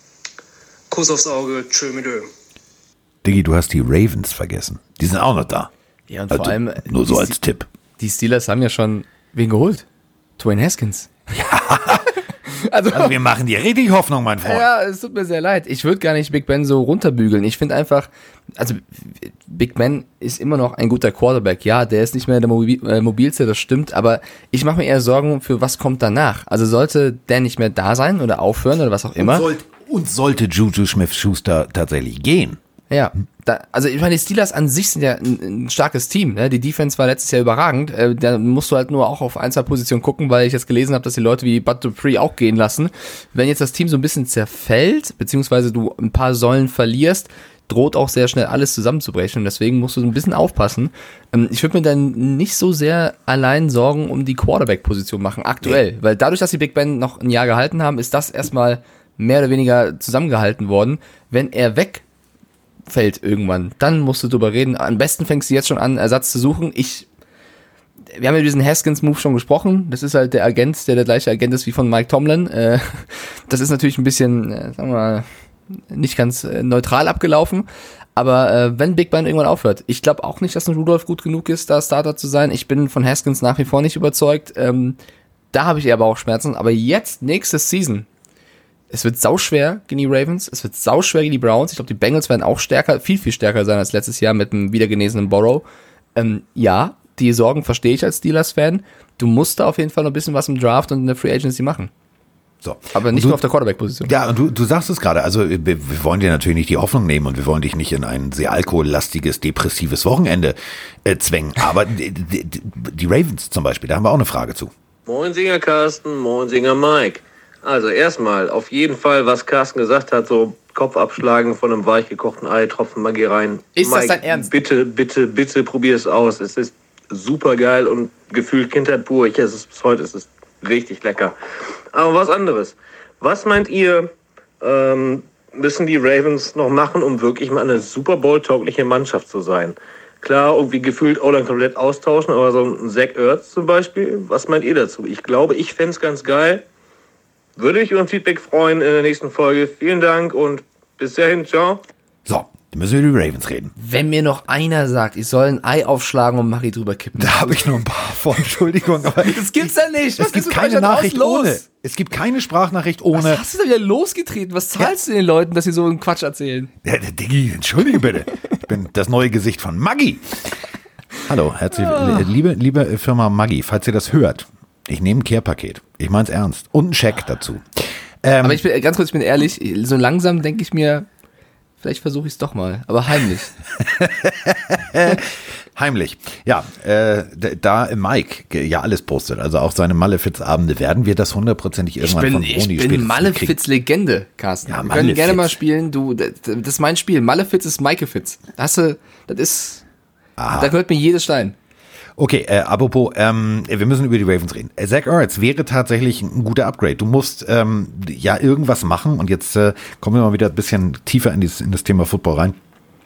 Kuss aufs Auge. Tschö mit Ö. Diggi, du hast die Ravens vergessen. Die sind auch noch da. Ja, und vor allem... Nur so als Tipp. Die Steelers haben ja schon wen geholt? Dwayne Haskins. Ja. Also wir machen dir richtig Hoffnung, mein Freund. Ja, es tut mir sehr leid. Ich würde gar nicht Big Ben so runterbügeln. Ich finde einfach, also Big Ben ist immer noch ein guter Quarterback. Ja, der ist nicht mehr der mobilste, das stimmt. Aber ich mache mir eher Sorgen für was kommt danach. Also sollte der nicht mehr da sein oder aufhören oder was auch immer. Und sollte Juju Smith-Schuster tatsächlich gehen. Ja, also ich meine, die Steelers an sich sind ja ein starkes Team. Ne? Die Defense war letztes Jahr überragend. Da musst du halt nur auch auf 1-2-Positionen gucken, weil ich jetzt gelesen habe, dass die Leute wie Bud Dupree auch gehen lassen. Wenn jetzt das Team so ein bisschen zerfällt, beziehungsweise du ein paar Säulen verlierst, droht auch sehr schnell alles zusammenzubrechen. Und deswegen musst du so ein bisschen aufpassen. Ich würde mir dann nicht so sehr allein Sorgen um die Quarterback-Position machen, aktuell. Weil dadurch, dass die Big Ben noch ein Jahr gehalten haben, ist das erstmal mehr oder weniger zusammengehalten worden. Wenn er wegfällt irgendwann, dann musst du drüber reden. Am besten fängst du jetzt schon an, Ersatz zu suchen. Wir haben ja diesen Haskins-Move schon gesprochen. Das ist halt der Agent, der gleiche Agent ist wie von Mike Tomlin. Das ist natürlich ein bisschen, sagen wir mal, nicht ganz neutral abgelaufen. Aber wenn Big Ben irgendwann aufhört, ich glaube auch nicht, dass ein Rudolph gut genug ist, da Starter zu sein. Ich bin von Haskins nach wie vor nicht überzeugt. Da habe ich eher Bauchschmerzen. Aber jetzt, nächste Season, es wird sauschwer gegen die Ravens, es wird sauschwer gegen die Browns. Ich glaube, die Bengals werden auch stärker, viel, viel stärker sein als letztes Jahr mit einem wiedergenesenen Burrow. Ja, die Sorgen verstehe ich als Steelers-Fan. Du musst da auf jeden Fall noch ein bisschen was im Draft und in der Free Agency machen. So. Aber nicht nur auf der Quarterback-Position. Ja, und du sagst es gerade, also wir wollen dir natürlich nicht die Hoffnung nehmen und wir wollen dich nicht in ein sehr alkohollastiges, depressives Wochenende zwängen. Aber die Ravens zum Beispiel, da haben wir auch eine Frage zu. Moinsinger Carsten, Moinsinger Mike. Also erstmal, auf jeden Fall, was Carsten gesagt hat, so Kopf abschlagen von einem weich gekochten Ei, Tropfen Maggi rein. Ist Mike, das dein Ernst? Bitte, bitte, bitte probier es aus. Es ist super geil und gefühlt Kindheit pur. Ich esse es bis heute, es ist richtig lecker. Aber was anderes. Was meint ihr, müssen die Ravens noch machen, um wirklich mal eine Super Bowl-taugliche Mannschaft zu sein? Klar, irgendwie gefühlt O-Line komplett austauschen, aber so ein Zach Ertz zum Beispiel, was meint ihr dazu? Ich glaube, ich fände es ganz geil. Würde mich über ein Feedback freuen in der nächsten Folge. Vielen Dank und bis dahin, ciao. So, dann müssen wir über die Ravens reden. Wenn mir noch einer sagt, ich soll ein Ei aufschlagen und Maggi drüber kippen. Da habe ich nur ein paar von, Entschuldigung. Aber Das gibt's ja nicht. es gibt keine Nachricht ohne. Es gibt keine Sprachnachricht ohne. Was hast du da wieder losgetreten? Was zahlst du den Leuten, dass sie so einen Quatsch erzählen? Ja, Diggi, entschuldige bitte. Ich bin das neue Gesicht von Maggi. Hallo, liebe Firma Maggi, falls ihr das hört, ich nehme ein Care-Paket. Ich mein's ernst. Und einen Scheck dazu. Aber ich bin ganz kurz, ich bin ehrlich, so langsam denke ich mir, vielleicht versuche ich es doch mal, aber heimlich. Heimlich. Ja, da Mike ja alles postet, also auch seine Malefiz-Abende, werden wir das hundertprozentig irgendwann von Bruni Ich bin Malefiz-Legende, Carsten. Ja, wir können gerne mal spielen. Das ist mein Spiel. Malefiz ist Maikefiz. Das ist, da gehört mir jedes Stein. Okay, apropos, wir müssen über die Ravens reden. Zach Ertz wäre tatsächlich ein guter Upgrade. Du musst ja irgendwas machen und jetzt kommen wir mal wieder ein bisschen tiefer in das Thema Football rein.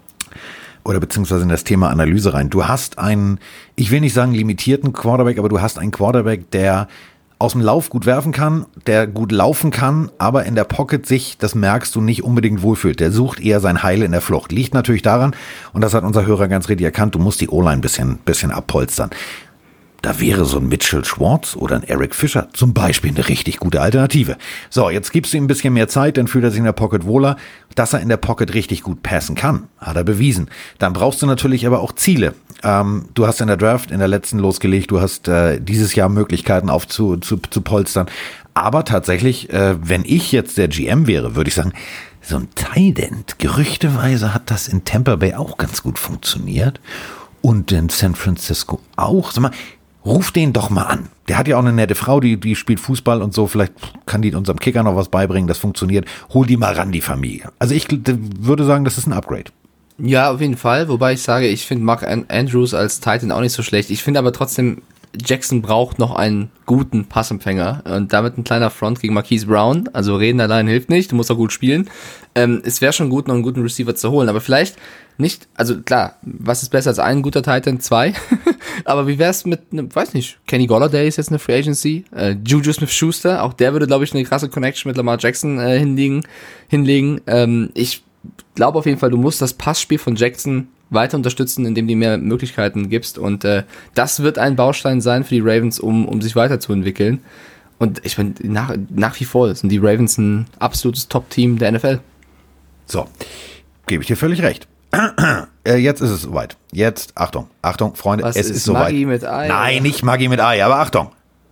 Oder beziehungsweise in das Thema Analyse rein. Du hast einen, ich will nicht sagen limitierten Quarterback, aber du hast einen Quarterback, der aus dem Lauf gut werfen kann, der gut laufen kann, aber in der Pocket sich, das merkst du, nicht unbedingt wohlfühlt. Der sucht eher sein Heil in der Flucht. Liegt natürlich daran, und das hat unser Hörer ganz richtig erkannt, du musst die O-Line ein bisschen abpolstern. Da wäre so ein Mitchell Schwartz oder ein Eric Fischer zum Beispiel eine richtig gute Alternative. So, jetzt gibst du ihm ein bisschen mehr Zeit, dann fühlt er sich in der Pocket wohler. Dass er in der Pocket richtig gut passen kann, hat er bewiesen. Dann brauchst du natürlich aber auch Ziele. Du hast in der Draft in der letzten losgelegt, du hast dieses Jahr Möglichkeiten zu polstern. Aber tatsächlich, wenn ich jetzt der GM wäre, würde ich sagen, so ein Tight End, gerüchteweise hat das in Tampa Bay auch ganz gut funktioniert. Und in San Francisco auch. Sag mal, ruf den doch mal an. Der hat ja auch eine nette Frau, die spielt Fußball und so. Vielleicht kann die unserem Kicker noch was beibringen. Das funktioniert. Hol die mal ran, die Familie. Also ich würde sagen, das ist ein Upgrade. Ja, auf jeden Fall. Wobei ich sage, ich finde Mark Andrews als Titan auch nicht so schlecht. Ich finde aber trotzdem, Jackson braucht noch einen guten Passempfänger. Und damit ein kleiner Front gegen Marquise Brown. Also reden allein hilft nicht. Du musst auch gut spielen. Es wäre schon gut, noch einen guten Receiver zu holen. Aber vielleicht nicht, also klar, was ist besser als ein guter Titan? 2. Aber wie wär's mit einem, weiß nicht, Kenny Golladay ist jetzt eine Free Agency, Juju Smith-Schuster, auch der würde, glaube ich, eine krasse Connection mit Lamar Jackson hinlegen. Ich glaube auf jeden Fall, du musst das Passspiel von Jackson weiter unterstützen, indem du mehr Möglichkeiten gibst. Und das wird ein Baustein sein für die Ravens, um sich weiterzuentwickeln. Und ich bin nach wie vor sind die Ravens ein absolutes Top-Team der NFL. So, gebe ich dir völlig recht. Jetzt ist es soweit. Jetzt, Achtung, Freunde, Was es ist soweit. Maggi mit Ei? Nein, nicht Maggi mit Ei, aber Achtung.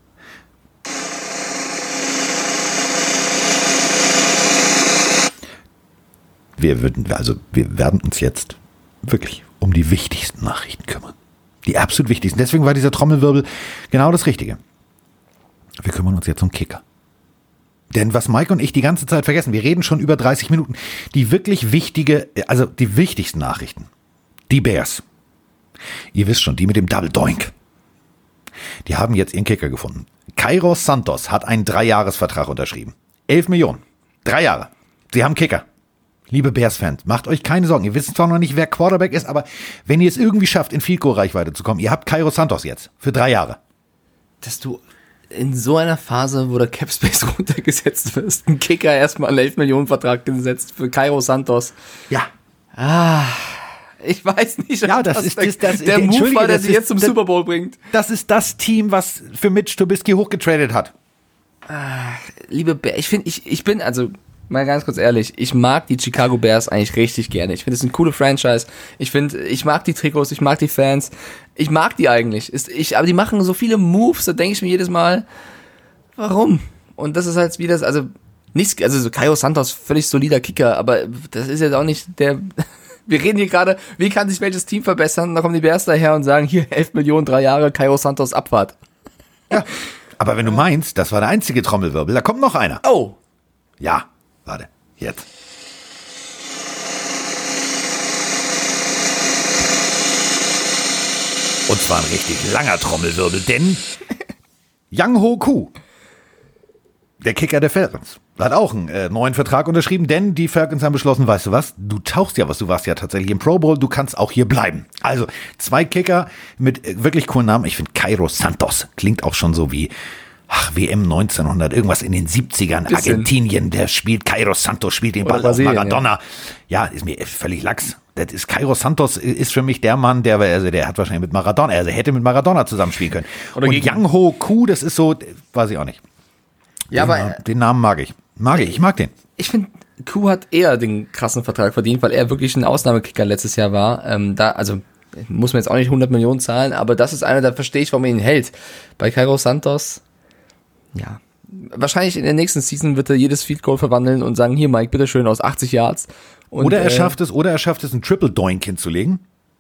Wir werden uns jetzt wirklich um die wichtigsten Nachrichten kümmern. Die absolut wichtigsten. Deswegen war dieser Trommelwirbel genau das Richtige. Wir kümmern uns jetzt um Kicker. Denn was Mike und ich die ganze Zeit vergessen, wir reden schon über 30 Minuten, die wirklich wichtige, also die wichtigsten Nachrichten. Die Bears. Ihr wisst schon, die mit dem Double Doink. Die haben jetzt ihren Kicker gefunden. Kairos Santos hat einen 3-Jahres-Vertrag unterschrieben. 11 Millionen. 3 Jahre. Sie haben Kicker. Liebe Bears-Fans, macht euch keine Sorgen. Ihr wisst zwar noch nicht, wer Quarterback ist, aber wenn ihr es irgendwie schafft, in Field-Goal-Reichweite zu kommen, ihr habt Kairos Santos jetzt für 3 Jahre. Dass du in so einer Phase, wo der Capspace runtergesetzt wird, ein Kicker erstmal einen 11 Millionen Vertrag gesetzt für Cairo Santos. Ja. Ich weiß nicht. Ja, das ist der Move war, der sie jetzt zum Super Bowl bringt. Das ist das Team, was für Mitch Trubisky hochgetradet hat. Liebe Bär, ich bin, also mal ganz kurz ehrlich, ich mag die Chicago Bears eigentlich richtig gerne. Ich finde, es ist eine coole Franchise. Ich mag die Trikots, ich mag die Fans. Ich mag die eigentlich. Aber die machen so viele Moves, da denke ich mir jedes Mal, warum? Und das ist halt wieder, also so Caio Santos, völlig solider Kicker, aber das ist jetzt auch nicht der... Wir reden hier gerade, wie kann sich welches Team verbessern? Und dann kommen die Bears daher und sagen, hier 11 Millionen, 3 Jahre, Caio Santos Abfahrt. Ja, aber wenn du meinst, das war der einzige Trommelwirbel, da kommt noch einer. Oh. Ja, warte, jetzt. Und zwar ein richtig langer Trommelwirbel, denn Younghoe Koo, der Kicker der Falcons, hat auch einen neuen Vertrag unterschrieben, denn die Falcons haben beschlossen, weißt du was, du tauchst ja was, du warst ja tatsächlich im Pro Bowl, du kannst auch hier bleiben. Also 2 Kicker mit wirklich coolen Namen. Ich finde Caio Santos klingt auch schon so wie WM 1900, irgendwas in den 70ern, bisschen. Argentinien, der spielt, Caio Santos spielt den Ball auf Maradona. Ja, ist mir völlig lax. Das ist Caio Santos ist für mich der Mann, der hat wahrscheinlich mit Maradona, also hätte mit Maradona zusammenspielen können. Oder und Younghoe Koo, das ist so, weiß ich auch nicht. Ja, den Namen mag ich. Ich mag den. Ich finde, Koo hat eher den krassen Vertrag verdient, weil er wirklich ein Ausnahmekicker letztes Jahr war. Also muss man jetzt auch nicht 100 Millionen zahlen, aber das ist einer, da verstehe ich, warum er ihn hält. Bei Caio Santos, ja, wahrscheinlich in der nächsten Season wird er jedes Field Goal verwandeln und sagen, hier Mike, bitteschön aus 80 Yards. Und, oder er schafft es, einen Triple Doink hinzulegen.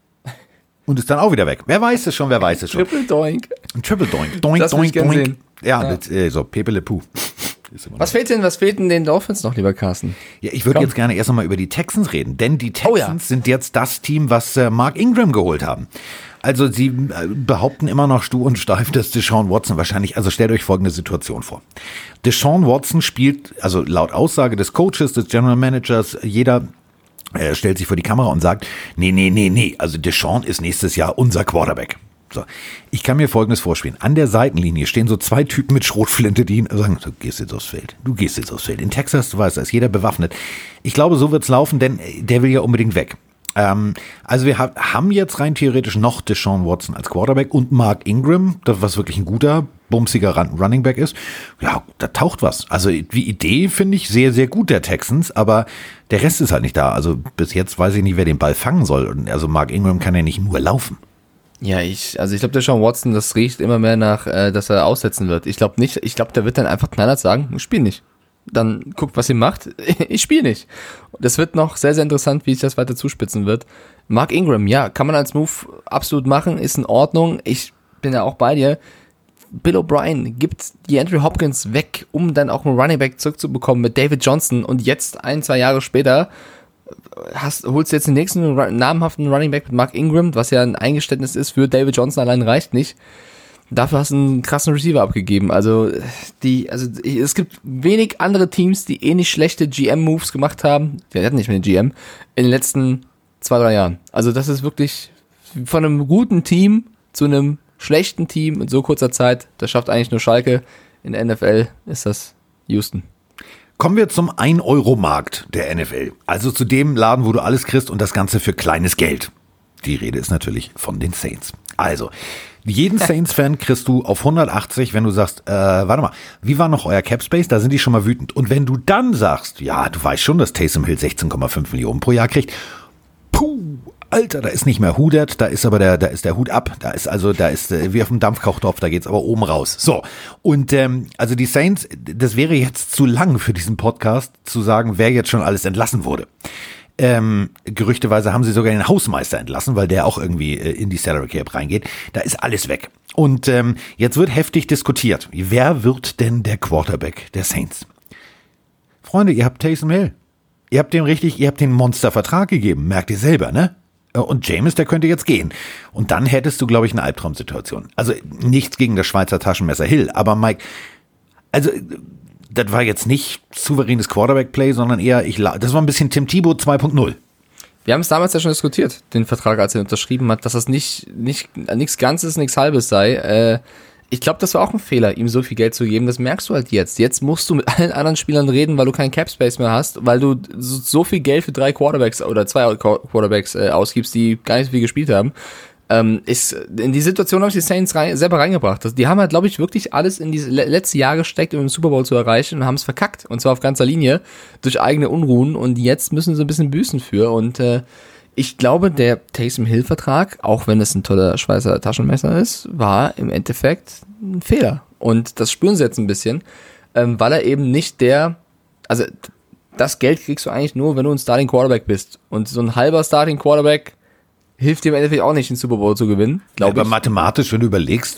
Und ist dann auch wieder weg. Wer weiß es schon. Triple Doink. Ein Triple Doink. Doink, das doink, doink. Sehen. Ja, so Pepe Le Pew. Was fehlt denn den Dolphins noch, lieber Carsten? Ja, ich würde jetzt gerne erst nochmal über die Texans reden, denn die Texans sind jetzt das Team, was Mark Ingram geholt haben. Also sie behaupten immer noch stur und steif, dass Deshaun Watson wahrscheinlich, also stellt euch folgende Situation vor. Deshaun Watson spielt, also laut Aussage des Coaches, des General Managers, jeder stellt sich vor die Kamera und sagt, nee, also Deshaun ist nächstes Jahr unser Quarterback. So, ich kann mir Folgendes vorspielen. An der Seitenlinie stehen so 2 Typen mit Schrotflinte, die sagen, du gehst jetzt aufs Feld. In Texas, du weißt, da ist jeder bewaffnet. Ich glaube, so wird's laufen, denn der will ja unbedingt weg. Also wir haben jetzt rein theoretisch noch Deshaun Watson als Quarterback und Mark Ingram, das was wirklich ein guter, bumsiger Running Back ist. Ja, da taucht was. Also die Idee finde ich sehr, sehr gut der Texans, aber der Rest ist halt nicht da. Also bis jetzt weiß ich nicht, wer den Ball fangen soll. Und also Mark Ingram kann ja nicht nur laufen. Ja, ich glaube, der Deshaun Watson, das riecht immer mehr nach, dass er aussetzen wird. Ich glaube nicht, der wird dann einfach knallhart sagen, ich spiele nicht. Dann guckt, was ihr macht, ich spiele nicht. Das wird noch sehr, sehr interessant, wie sich das weiter zuspitzen wird. Mark Ingram, ja, kann man als Move absolut machen, ist in Ordnung. Ich bin ja auch bei dir. Bill O'Brien gibt die Andrew Hopkins weg, um dann auch einen Running Back zurückzubekommen mit David Johnson und jetzt 1-2 Jahre später holst du jetzt den nächsten namhaften Running Back mit Mark Ingram, was ja ein Eingeständnis ist für David Johnson, allein reicht nicht. Dafür hast du einen krassen Receiver abgegeben. Also es gibt wenig andere Teams, die ähnlich schlechte GM-Moves gemacht haben. Die hatten nicht mehr den GM in den letzten 2-3 Jahren. Also das ist wirklich von einem guten Team zu einem schlechten Team in so kurzer Zeit. Das schafft eigentlich nur Schalke. In der NFL ist das Houston. Kommen wir zum 1-Euro-Markt der NFL. Also zu dem Laden, wo du alles kriegst und das Ganze für kleines Geld. Die Rede ist natürlich von den Saints. Also, jeden Saints-Fan kriegst du auf 180, wenn du sagst, warte mal, wie war noch euer Capspace? Da sind die schon mal wütend. Und wenn du dann sagst, ja, du weißt schon, dass Taysom Hill 16,5 Millionen pro Jahr kriegt. Puh, Alter, da ist nicht mehr Hudert, da ist der Hut ab. Da ist wie auf dem Dampfkochtopf, da geht's aber oben raus. So, und also die Saints, das wäre jetzt zu lang für diesen Podcast, zu sagen, wer jetzt schon alles entlassen wurde. Gerüchteweise haben sie sogar den Hausmeister entlassen, weil der auch irgendwie in die Salary Cap reingeht. Da ist alles weg. Und jetzt wird heftig diskutiert. Wer wird denn der Quarterback der Saints? Freunde, ihr habt Taysom Hill. Ihr habt den Monstervertrag gegeben. Merkt ihr selber, ne? Und Jameis, der könnte jetzt gehen. Und dann hättest du, glaube ich, eine Albtraumsituation. Also nichts gegen das Schweizer Taschenmesser Hill. Aber Mike, also das war jetzt nicht souveränes Quarterback-Play, sondern eher, das war ein bisschen Tim Tebow 2.0. Wir haben es damals ja schon diskutiert, den Vertrag, als er unterschrieben hat, dass das nichts Ganzes, nichts Halbes sei. Ich glaube, das war auch ein Fehler, ihm so viel Geld zu geben. Das merkst du halt jetzt. Jetzt musst du mit allen anderen Spielern reden, weil du keinen Cap-Space mehr hast, weil du so viel Geld für 3 Quarterbacks oder 2 Quarterbacks ausgibst, die gar nicht so viel gespielt haben. Ist in die Situation habe ich die Saints selber reingebracht. Die haben halt, glaube ich, wirklich alles in dieses letzte Jahr gesteckt, um den Super Bowl zu erreichen und haben es verkackt. Und zwar auf ganzer Linie durch eigene Unruhen. Und jetzt müssen sie ein bisschen büßen für. Und ich glaube, der Taysom Hill-Vertrag, auch wenn es ein toller Schweizer Taschenmesser ist, war im Endeffekt ein Fehler. Und das spüren sie jetzt ein bisschen, weil er eben nicht also das Geld kriegst du eigentlich nur, wenn du ein Starting Quarterback bist. Und so ein halber Starting Quarterback hilft dir im Endeffekt auch nicht, den Super Bowl zu gewinnen, glaube ich. Aber mathematisch, wenn du überlegst,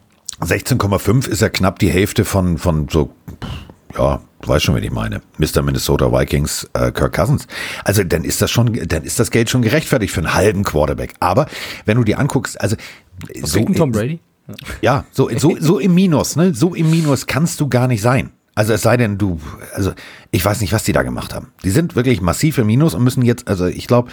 16,5 ist ja knapp die Hälfte von so, ja, du weißt schon, wen ich meine, Mr. Minnesota Vikings, Kirk Cousins. Also dann ist das Geld schon gerechtfertigt für einen halben Quarterback. Aber wenn du dir anguckst, also so Tom Brady? Ja, so im Minus, ne? So im Minus kannst du gar nicht sein. Also es sei denn, also ich weiß nicht, was die da gemacht haben. Die sind wirklich massiv im Minus und müssen jetzt, also ich glaube,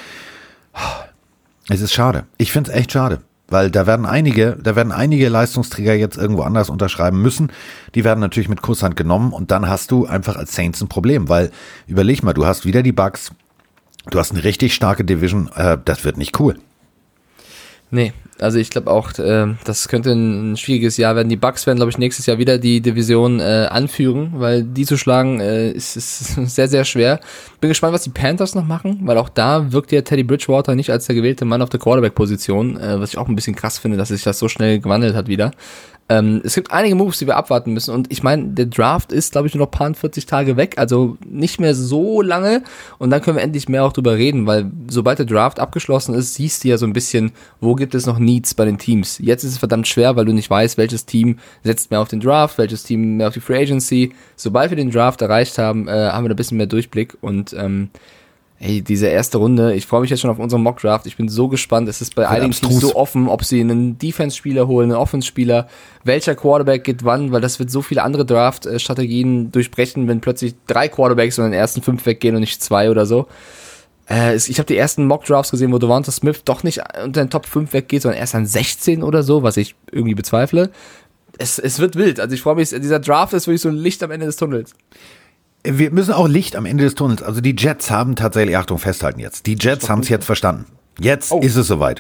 es ist schade. Ich finde es echt schade, weil da werden einige Leistungsträger jetzt irgendwo anders unterschreiben müssen. Die werden natürlich mit Kusshand genommen und dann hast du einfach als Saints ein Problem, weil überleg mal, du hast wieder die Bucks, du hast eine richtig starke Division, das wird nicht cool. Nee, also ich glaube auch, das könnte ein schwieriges Jahr werden. Die Bucks werden, glaube ich, nächstes Jahr wieder die Division anführen, weil die zu schlagen ist sehr, sehr schwer. Bin gespannt, was die Panthers noch machen, weil auch da wirkt ja Teddy Bridgewater nicht als der gewählte Mann auf der Quarterback-Position, was ich auch ein bisschen krass finde, dass sich das so schnell gewandelt hat wieder. Es gibt einige Moves, die wir abwarten müssen und ich meine, der Draft ist, glaube ich, nur noch ein paar 40 Tage weg, also nicht mehr so lange und dann können wir endlich mehr auch drüber reden, weil sobald der Draft abgeschlossen ist, siehst du ja so ein bisschen, wo gibt es noch Needs bei den Teams. Jetzt ist es verdammt schwer, weil du nicht weißt, welches Team setzt mehr auf den Draft, welches Team mehr auf die Free Agency. Sobald wir den Draft erreicht haben, haben wir ein bisschen mehr Durchblick und hey, diese erste Runde, ich freue mich jetzt schon auf unseren Mock-Draft. Ich bin so gespannt. Es ist bei einigen Teams so offen, ob sie einen Defense-Spieler holen, einen Offense-Spieler, welcher Quarterback geht wann, weil das wird so viele andere Draft-Strategien durchbrechen, wenn plötzlich 3 Quarterbacks in den ersten 5 weggehen und nicht 2 oder so. Ich habe die ersten Mock-Drafts gesehen, wo Devonta Smith doch nicht unter den Top 5 weggeht, sondern erst an 16 oder so, was ich irgendwie bezweifle. Es wird wild. Also ich freue mich, dieser Draft ist wirklich so ein Licht am Ende des Tunnels. Wir müssen auch Licht am Ende des Tunnels. Also die Jets haben tatsächlich, Achtung, festhalten jetzt. Die Jets haben es jetzt verstanden. Jetzt ist es soweit.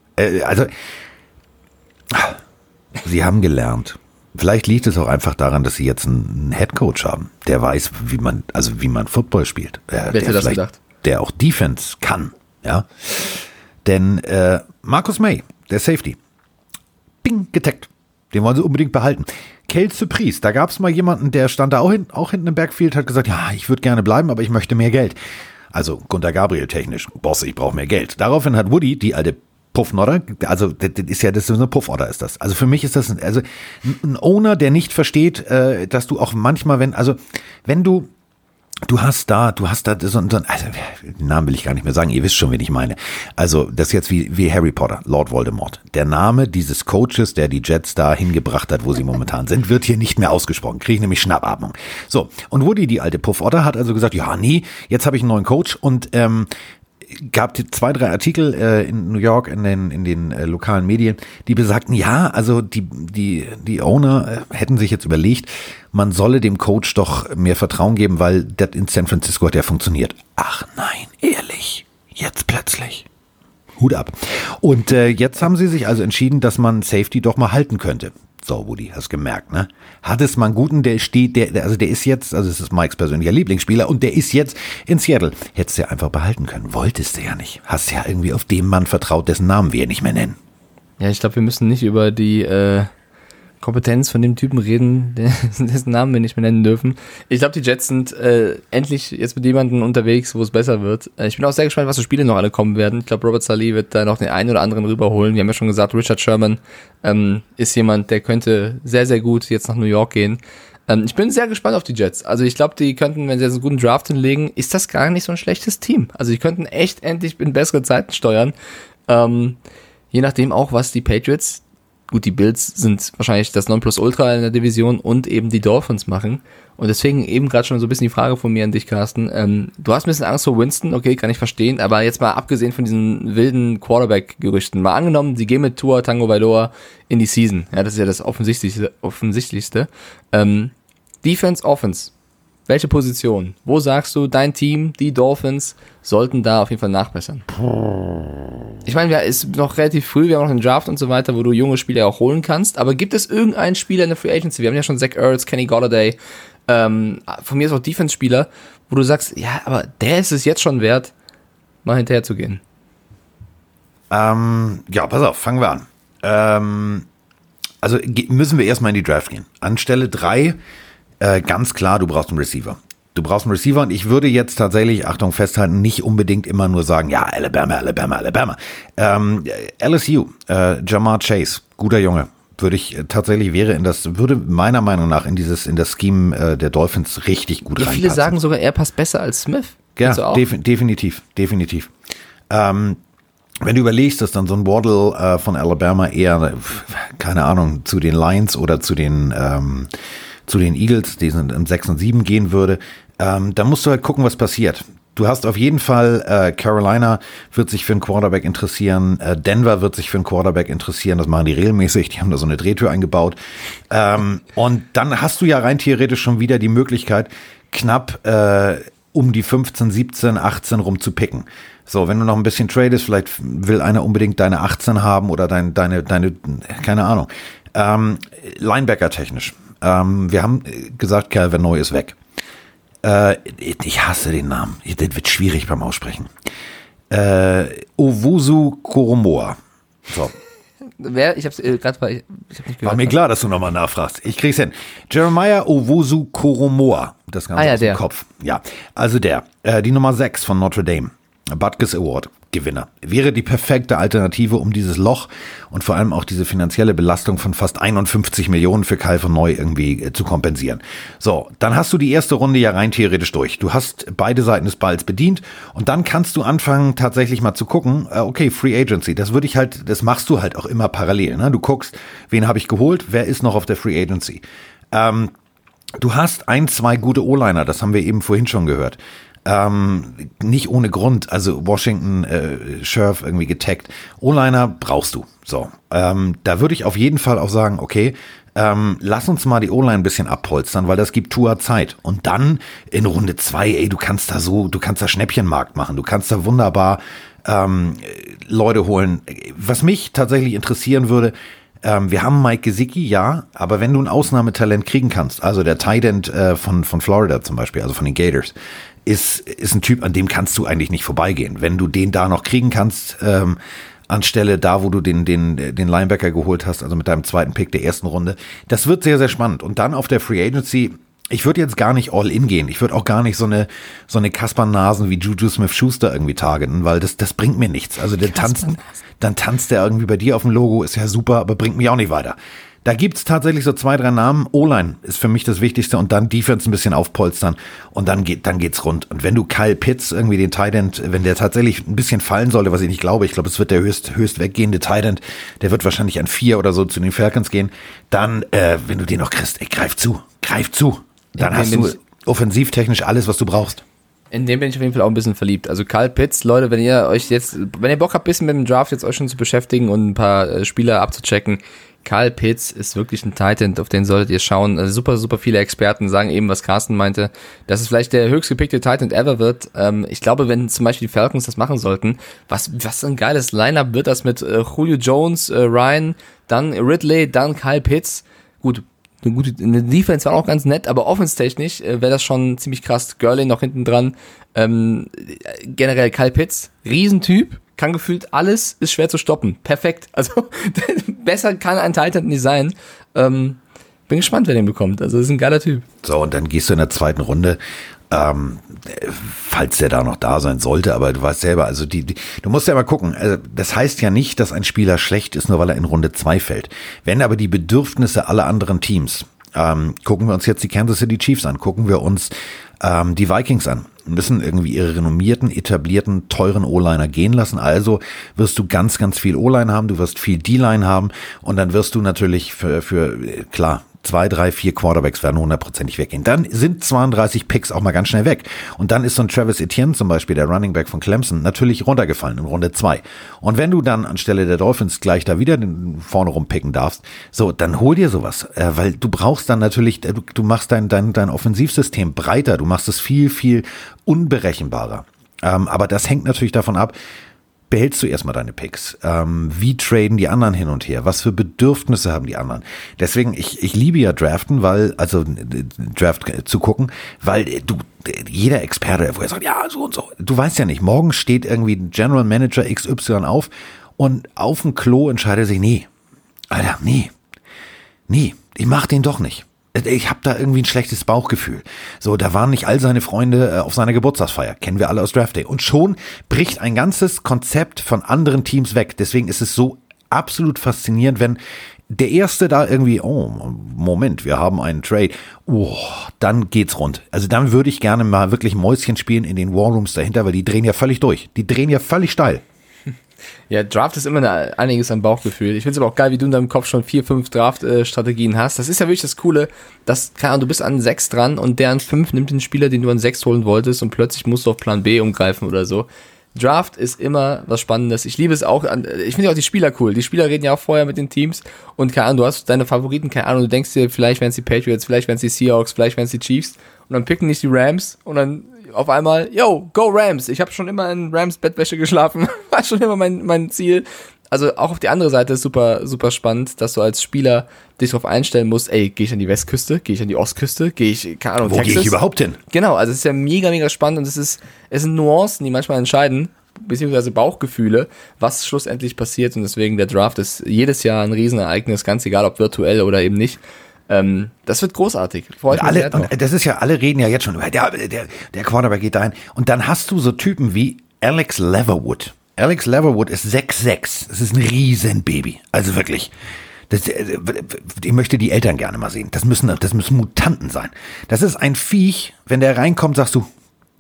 Sie haben gelernt. Vielleicht liegt es auch einfach daran, dass sie jetzt einen Headcoach haben, der weiß, wie man Football spielt. Wer hätte das gedacht? Der auch Defense kann. Ja. Denn Marcus May, der Safety, bing, getaggt. Den wollen sie unbedingt behalten. Kelsey Priest, da gab es mal jemanden, der stand da auch hinten im Backfield, hat gesagt, ja, ich würde gerne bleiben, aber ich möchte mehr Geld. Also Gunter Gabriel technisch, Boss, ich brauche mehr Geld. Daraufhin hat Woody, die alte Puffnodder, also das ist so eine Puffodder ist das. Also für mich ist das ein Owner, der nicht versteht, dass du auch manchmal, wenn du hast da so ein, also den Namen will ich gar nicht mehr sagen, ihr wisst schon, wen ich meine. Also das ist jetzt wie Harry Potter, Lord Voldemort. Der Name dieses Coaches, der die Jets da hingebracht hat, wo sie momentan sind, wird hier nicht mehr ausgesprochen. Kriege ich nämlich Schnappatmung. So, und Woody, die alte Puffotter, hat also gesagt, ja nee, jetzt habe ich einen neuen Coach und gab 2, 3 Artikel in New York in den lokalen Medien, die besagten, ja, also die Owner hätten sich jetzt überlegt, man solle dem Coach doch mehr Vertrauen geben, weil das in San Francisco hat ja funktioniert. Ach nein, ehrlich, jetzt plötzlich. Hut ab. Und jetzt haben sie sich also entschieden, dass man Safety doch mal halten könnte. So, Woody, hast gemerkt, ne? Hat es mal einen guten, der ist jetzt, also es ist Mikes persönlicher Lieblingsspieler und der ist jetzt in Seattle. Hättest du ja einfach behalten können. Wolltest du ja nicht. Hast ja irgendwie auf dem Mann vertraut, dessen Namen wir nicht mehr nennen. Ja, ich glaube, wir müssen nicht über die Kompetenz von dem Typen reden, dessen Namen wir nicht mehr nennen dürfen. Ich glaube, die Jets sind endlich jetzt mit jemandem unterwegs, wo es besser wird. Ich bin auch sehr gespannt, was für Spiele noch alle kommen werden. Ich glaube, Robert Saleh wird da noch den einen oder anderen rüberholen. Wir haben ja schon gesagt, Richard Sherman ist jemand, der könnte sehr, sehr gut jetzt nach New York gehen. Ich bin sehr gespannt auf die Jets. Also ich glaube, die könnten, wenn sie jetzt einen guten Draft hinlegen, ist das gar nicht so ein schlechtes Team. Also die könnten echt endlich in bessere Zeiten steuern. Je nachdem auch, was die Patriots, gut, die Bills sind wahrscheinlich das Nonplusultra in der Division und eben die Dolphins machen. Und deswegen eben gerade schon so ein bisschen die Frage von mir an dich, Carsten. Du hast ein bisschen Angst vor Winston, okay, kann ich verstehen, aber jetzt mal abgesehen von diesen wilden Quarterback-Gerüchten, mal angenommen, sie gehen mit Tua Tagovailoa in die Season. Ja, das ist ja das Offensichtlichste. Defense, Offense. Welche Position? Wo sagst du, dein Team, die Dolphins, sollten da auf jeden Fall nachbessern? Ich meine, es ist noch relativ früh, wir haben noch einen Draft und so weiter, wo du junge Spieler auch holen kannst, aber gibt es irgendeinen Spieler in der Free Agency? Wir haben ja schon Zach Ertz, Kenny Golladay, von mir ist auch Defense-Spieler, wo du sagst, ja, aber der ist es jetzt schon wert, mal hinterher zu gehen. Ja, pass auf, fangen wir an. Also müssen wir erstmal in die Draft gehen. An Stelle 3, ganz klar, du brauchst einen Receiver. Du brauchst einen Receiver und ich würde jetzt tatsächlich, Achtung, festhalten, nicht unbedingt immer nur sagen, ja, Alabama. LSU, Jamar Chase, guter Junge. Würde meiner Meinung nach in das Scheme der Dolphins richtig gut reinpassen. Viele sagen sogar, er passt besser als Smith. Ja, definitiv. Wenn du überlegst, dass dann so ein Waddle von Alabama eher, keine Ahnung, zu den Lions oder zu den Eagles, die sind im 6 und 7 gehen würde, dann musst du halt gucken, was passiert. Du hast auf jeden Fall, Carolina wird sich für einen Quarterback interessieren, Denver wird sich für einen Quarterback interessieren, das machen die regelmäßig, die haben da so eine Drehtür eingebaut. Und dann hast du ja rein theoretisch schon wieder die Möglichkeit, knapp um die 15, 17, 18 rum zu picken. So, wenn du noch ein bisschen tradest, vielleicht will einer unbedingt deine 18 haben oder deine, keine Ahnung. Linebacker technisch. Wir haben gesagt, Calvin Neu ist weg. Ich hasse den Namen. Das wird schwierig beim Aussprechen. Owusu Koromoa. So. Wer? Ich hab's gerade nicht gehört. War mir klar, dass du nochmal nachfragst. Ich krieg's hin. Jeremiah Owusu Koromoa. Das Ganze aus dem Kopf. Ja, also die Nummer 6 von Notre Dame. Butkus Award Gewinner. Wäre die perfekte Alternative, um dieses Loch und vor allem auch diese finanzielle Belastung von fast 51 Millionen für Calvin Neu irgendwie zu kompensieren. So, dann hast du die erste Runde ja rein theoretisch durch. Du hast beide Seiten des Balls bedient und dann kannst du anfangen, tatsächlich mal zu gucken, okay, Free Agency, das machst du halt auch immer parallel. Ne? Du guckst, wen habe ich geholt, wer ist noch auf der Free Agency. Du hast 1, 2 gute O-Liner, das haben wir eben vorhin schon gehört. Nicht ohne Grund, also Washington, Scherf irgendwie getaggt. O-Liner brauchst du. So, da würde ich auf jeden Fall auch sagen, okay, lass uns mal die O-Line ein bisschen abholstern, weil das gibt Tua Zeit. Und dann in Runde 2, du kannst da Schnäppchenmarkt machen, du kannst da wunderbar Leute holen. Was mich tatsächlich interessieren würde, wir haben Mike Gesicki, ja, aber wenn du ein Ausnahmetalent kriegen kannst, also der Tight End von Florida zum Beispiel, also von den Gators, ist ein Typ, an dem kannst du eigentlich nicht vorbeigehen. Wenn du den da noch kriegen kannst, anstelle da, wo du den Linebacker geholt hast, also mit deinem zweiten Pick der ersten Runde, das wird sehr, sehr spannend. Und dann auf der Free Agency, ich würde jetzt gar nicht all in gehen. Ich würde auch gar nicht so eine Kaspern-Nasen wie Juju Smith-Schuster irgendwie targeten, weil das bringt mir nichts. Also dann tanzt der irgendwie bei dir auf dem Logo, ist ja super, aber bringt mich auch nicht weiter. Da gibt's tatsächlich so 2, 3 Namen. O-Line ist für mich das Wichtigste und dann Defense ein bisschen aufpolstern und dann geht's rund. Und wenn du Kyle Pitts, irgendwie den Tight End, wenn der tatsächlich ein bisschen fallen sollte, was ich nicht glaube, es wird der höchst weggehende Tight End, der wird wahrscheinlich an 4 oder so zu den Falcons gehen, dann, wenn du den noch kriegst, greif zu. Dann hast du offensivtechnisch alles, was du brauchst. In dem bin ich auf jeden Fall auch ein bisschen verliebt. Also Kyle Pitts, Leute, wenn ihr Bock habt, ein bisschen mit dem Draft jetzt euch schon zu beschäftigen und ein paar Spieler abzuchecken, Kyle Pitts ist wirklich ein Tight End, auf den solltet ihr schauen. Also super, super viele Experten sagen eben, was Carsten meinte, dass es vielleicht der höchst gepickte Tight End ever wird. Ich glaube, wenn zum Beispiel die Falcons das machen sollten, was ein geiles Lineup wird das mit Julio Jones, Ryan, dann Ridley, dann Kyle Pitts. Gut, eine Defense war auch ganz nett, aber offense-technisch wäre das schon ziemlich krass. Gurley noch hinten dran. Generell Kyle Pitts, Riesentyp, kann gefühlt alles, ist schwer zu stoppen. Perfekt. Also besser kann ein Titan nicht sein. Bin gespannt, wer den bekommt. Also das ist ein geiler Typ. So, und dann gehst du in der zweiten Runde, falls der da noch da sein sollte, aber du weißt selber, also du musst ja mal gucken, also das heißt ja nicht, dass ein Spieler schlecht ist, nur weil er in Runde 2 fällt. Wenn aber die Bedürfnisse aller anderen Teams, gucken wir uns jetzt die Kansas City Chiefs an, gucken wir uns die Vikings an, müssen irgendwie ihre renommierten, etablierten, teuren O-Liner gehen lassen. Also wirst du ganz, ganz viel O-Line haben, du wirst viel D-Line haben und dann wirst du natürlich für klar, 2, 3, 4 Quarterbacks werden 100%ig weggehen. Dann sind 32 Picks auch mal ganz schnell weg. Und dann ist so ein Travis Etienne zum Beispiel, der Running Back von Clemson, natürlich runtergefallen in Runde 2. Und wenn du dann anstelle der Dolphins gleich da wieder vorne rumpicken darfst, so, dann hol dir sowas. Weil du brauchst dann natürlich, du machst dein Offensivsystem breiter, du machst es viel, viel unberechenbarer. Aber das hängt natürlich davon ab, behältst du erstmal deine Picks? Wie traden die anderen hin und her? Was für Bedürfnisse haben die anderen? Deswegen, ich liebe ja Draften, Draft zu gucken, weil jeder Experte, wo er sagt, ja, so und so. Du weißt ja nicht, morgen steht irgendwie General Manager XY auf und auf dem Klo entscheidet sich, nee, Alter, nee, ich mach den doch nicht. Ich habe da irgendwie ein schlechtes Bauchgefühl. So, da waren nicht all seine Freunde auf seiner Geburtstagsfeier. Kennen wir alle aus Draft Day. Und schon bricht ein ganzes Konzept von anderen Teams weg. Deswegen ist es so absolut faszinierend, wenn der Erste da irgendwie, oh, Moment, wir haben einen Trade. Oh, dann geht's rund. Also dann würde ich gerne mal wirklich Mäuschen spielen in den Warrooms dahinter, weil die drehen ja völlig durch. Die drehen ja völlig steil. Ja, Draft ist immer einiges an Bauchgefühl. Ich finde es aber auch geil, wie du in deinem Kopf schon 4, 5 Draft-Strategien hast. Das ist ja wirklich das Coole, dass, keine Ahnung, du bist an 6 dran und der an 5 nimmt den Spieler, den du an 6 holen wolltest und plötzlich musst du auf Plan B umgreifen oder so. Draft ist immer was Spannendes. Ich liebe es auch. Ich finde auch die Spieler cool. Die Spieler reden ja auch vorher mit den Teams und keine Ahnung, du hast deine Favoriten, keine Ahnung, du denkst dir, vielleicht wären es die Patriots, vielleicht wären es die Seahawks, vielleicht wären es die Chiefs und dann picken nicht die Rams und dann auf einmal, yo, go Rams. Ich habe schon immer in Rams Bettwäsche geschlafen. War schon immer mein Ziel. Also auch auf die andere Seite ist super, super spannend, dass du als Spieler dich darauf einstellen musst, ey, gehe ich an die Westküste, gehe ich an die Ostküste, gehe ich, keine Ahnung, Wo Texas? gehe ich überhaupt hin? Genau, also es ist ja mega, mega spannend und es sind Nuancen, die manchmal entscheiden, beziehungsweise Bauchgefühle, was schlussendlich passiert und deswegen der Draft ist jedes Jahr ein Riesenereignis, ganz egal ob virtuell oder eben nicht. Das wird großartig. Und das ist ja, alle reden ja jetzt schon über, der Quarterback geht dahin. Und dann hast du so Typen wie Alex Leatherwood. Alex Leatherwood ist 6'6". Das ist ein Riesenbaby. Also wirklich. Ich möchte die Eltern gerne mal sehen. Das müssen Mutanten sein. Das ist ein Viech, wenn der reinkommt, sagst du,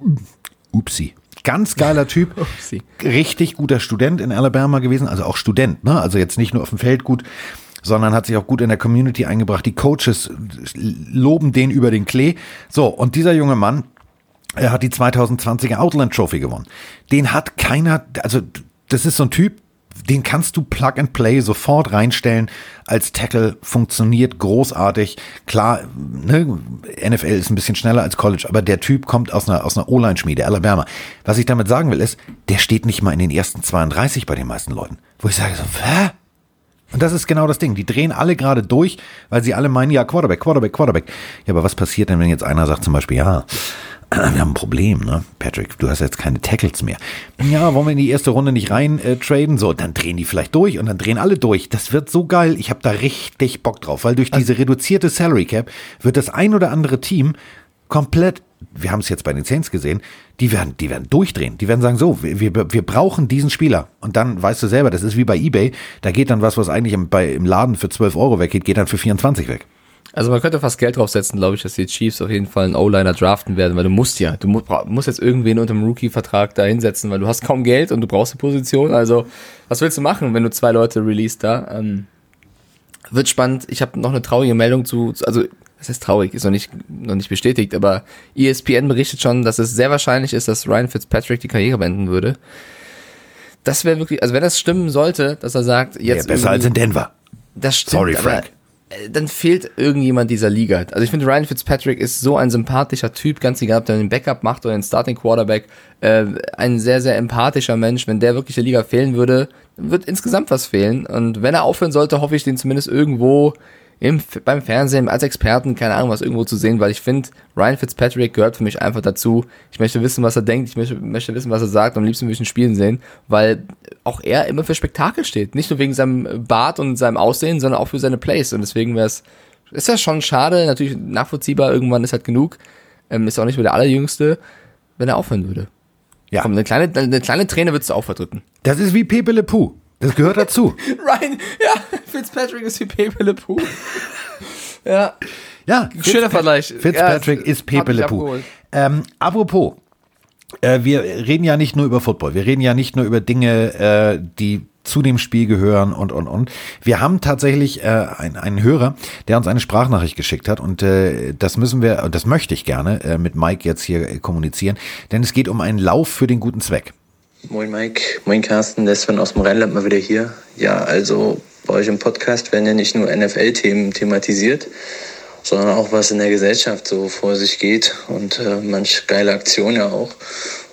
upsi. Ganz geiler Typ. Richtig guter Student in Alabama gewesen. Also auch Student, ne? Also jetzt nicht nur auf dem Feld gut, sondern hat sich auch gut in der Community eingebracht. Die Coaches loben den über den Klee. So, und dieser junge Mann, er hat die 2020er Outland Trophy gewonnen. Den hat keiner, also das ist so ein Typ, den kannst du Plug and Play sofort reinstellen. Als Tackle funktioniert großartig. Klar, ne, NFL ist ein bisschen schneller als College, aber der Typ kommt aus einer O-Line-Schmiede, Alabama. Was ich damit sagen will ist, der steht nicht mal in den ersten 32 bei den meisten Leuten. Wo ich sage so, hä? Und das ist genau das Ding. Die drehen alle gerade durch, weil sie alle meinen, ja, Quarterback. Ja, aber was passiert denn, wenn jetzt einer sagt zum Beispiel, ja, wir haben ein Problem, ne? Patrick, du hast jetzt keine Tackles mehr. Ja, wollen wir in die erste Runde nicht rein traden? So, dann drehen die vielleicht durch und dann drehen alle durch. Das wird so geil. Ich habe da richtig Bock drauf, weil durch diese reduzierte Salary Cap wird das ein oder andere Team komplett, wir haben es jetzt bei den Saints gesehen, die werden durchdrehen. Die werden sagen, so, wir brauchen diesen Spieler. Und dann weißt du selber, das ist wie bei eBay, da geht dann was eigentlich im Laden für 12 Euro weggeht, geht dann für 24 weg. Also man könnte fast Geld draufsetzen, glaube ich, dass die Chiefs auf jeden Fall einen O-Liner draften werden, weil du musst jetzt irgendwen unter dem Rookie-Vertrag da hinsetzen, weil du hast kaum Geld und du brauchst die Position. Also was willst du machen, wenn du 2 Leute release da? Wird spannend. Ich habe noch eine traurige Meldung also das ist traurig, ist noch nicht bestätigt, aber ESPN berichtet schon, dass es sehr wahrscheinlich ist, dass Ryan Fitzpatrick die Karriere beenden würde. Das wäre wirklich, also wenn das stimmen sollte, dass er sagt, jetzt... Ja, besser als in Denver. Das stimmt, sorry, Frank. Dann fehlt irgendjemand dieser Liga. Also ich finde, Ryan Fitzpatrick ist so ein sympathischer Typ, ganz egal, ob der einen Backup macht oder einen Starting Quarterback, ein sehr, sehr empathischer Mensch. Wenn der wirklich der Liga fehlen würde, wird insgesamt was fehlen. Und wenn er aufhören sollte, hoffe ich, den zumindest irgendwo beim Fernsehen als Experten, keine Ahnung, was irgendwo zu sehen, weil ich finde, Ryan Fitzpatrick gehört für mich einfach dazu. Ich möchte wissen, was er denkt, ich möchte wissen, was er sagt und am liebsten will ich ihn spielen sehen, weil auch er immer für Spektakel steht. Nicht nur wegen seinem Bart und seinem Aussehen, sondern auch für seine Plays und deswegen ist ja schon schade, natürlich nachvollziehbar, irgendwann ist halt genug, ist auch nicht mehr der Allerjüngste, wenn er aufhören würde. Ja. Komm, eine kleine Träne würdest du auch verdrücken. Das ist wie Pepe Le Pew. Das gehört dazu. Ryan, ja, Fitzpatrick ist wie Pepe Le Pew. Ja. Ja, schöner Vergleich. Fitzpatrick ist Pepe Le Pew. Apropos, wir reden ja nicht nur über Football, wir reden ja nicht nur über Dinge, die zu dem Spiel gehören und. Wir haben tatsächlich einen Hörer, der uns eine Sprachnachricht geschickt hat und das möchte ich gerne mit Mike jetzt hier kommunizieren, denn es geht um einen Lauf für den guten Zweck. Moin Mike, moin Carsten, der Sven aus dem Rheinland mal wieder hier. Ja, also bei euch im Podcast werden ja nicht nur NFL-Themen thematisiert, sondern auch was in der Gesellschaft so vor sich geht und manch geile Aktion ja auch.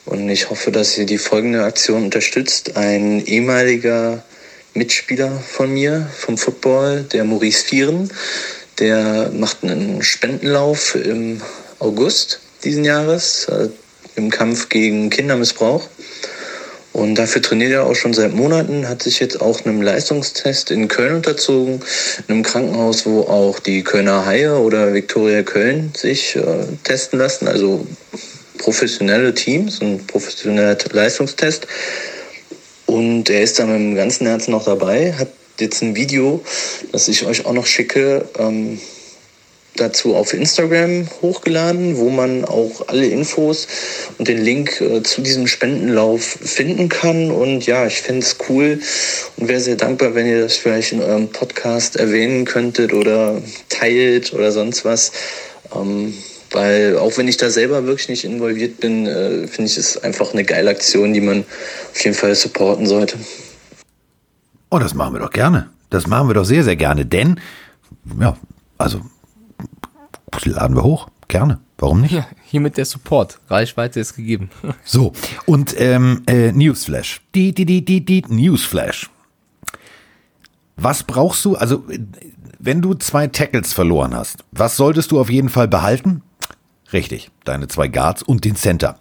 Und ich hoffe, dass ihr die folgende Aktion unterstützt. Ein ehemaliger Mitspieler von mir vom Football, der Maurice Vieren, der macht einen Spendenlauf im August diesen Jahres im Kampf gegen Kindermissbrauch. Und dafür trainiert er auch schon seit Monaten, hat sich jetzt auch einem Leistungstest in Köln unterzogen, in einem Krankenhaus, wo auch die Kölner Haie oder Viktoria Köln sich testen lassen, also professionelle Teams, ein professioneller Leistungstest. Und er ist da mit dem ganzen Herzen noch dabei, hat jetzt ein Video, das ich euch auch noch schicke, dazu auf Instagram hochgeladen, wo man auch alle Infos und den Link zu diesem Spendenlauf finden kann. Und ja, ich fände es cool und wäre sehr dankbar, wenn ihr das vielleicht in eurem Podcast erwähnen könntet oder teilt oder sonst was. Weil auch wenn ich da selber wirklich nicht involviert bin, finde ich es einfach eine geile Aktion, die man auf jeden Fall supporten sollte. Oh, das machen wir doch gerne. Das machen wir doch sehr, sehr gerne. Denn, ja, also laden wir hoch. Gerne. Warum nicht? Ja, hiermit der Support. Reichweite ist gegeben. So, und Newsflash. Newsflash. Was brauchst du? Also, wenn du 2 Tackles verloren hast, was solltest du auf jeden Fall behalten? Richtig, deine 2 Guards und den Center.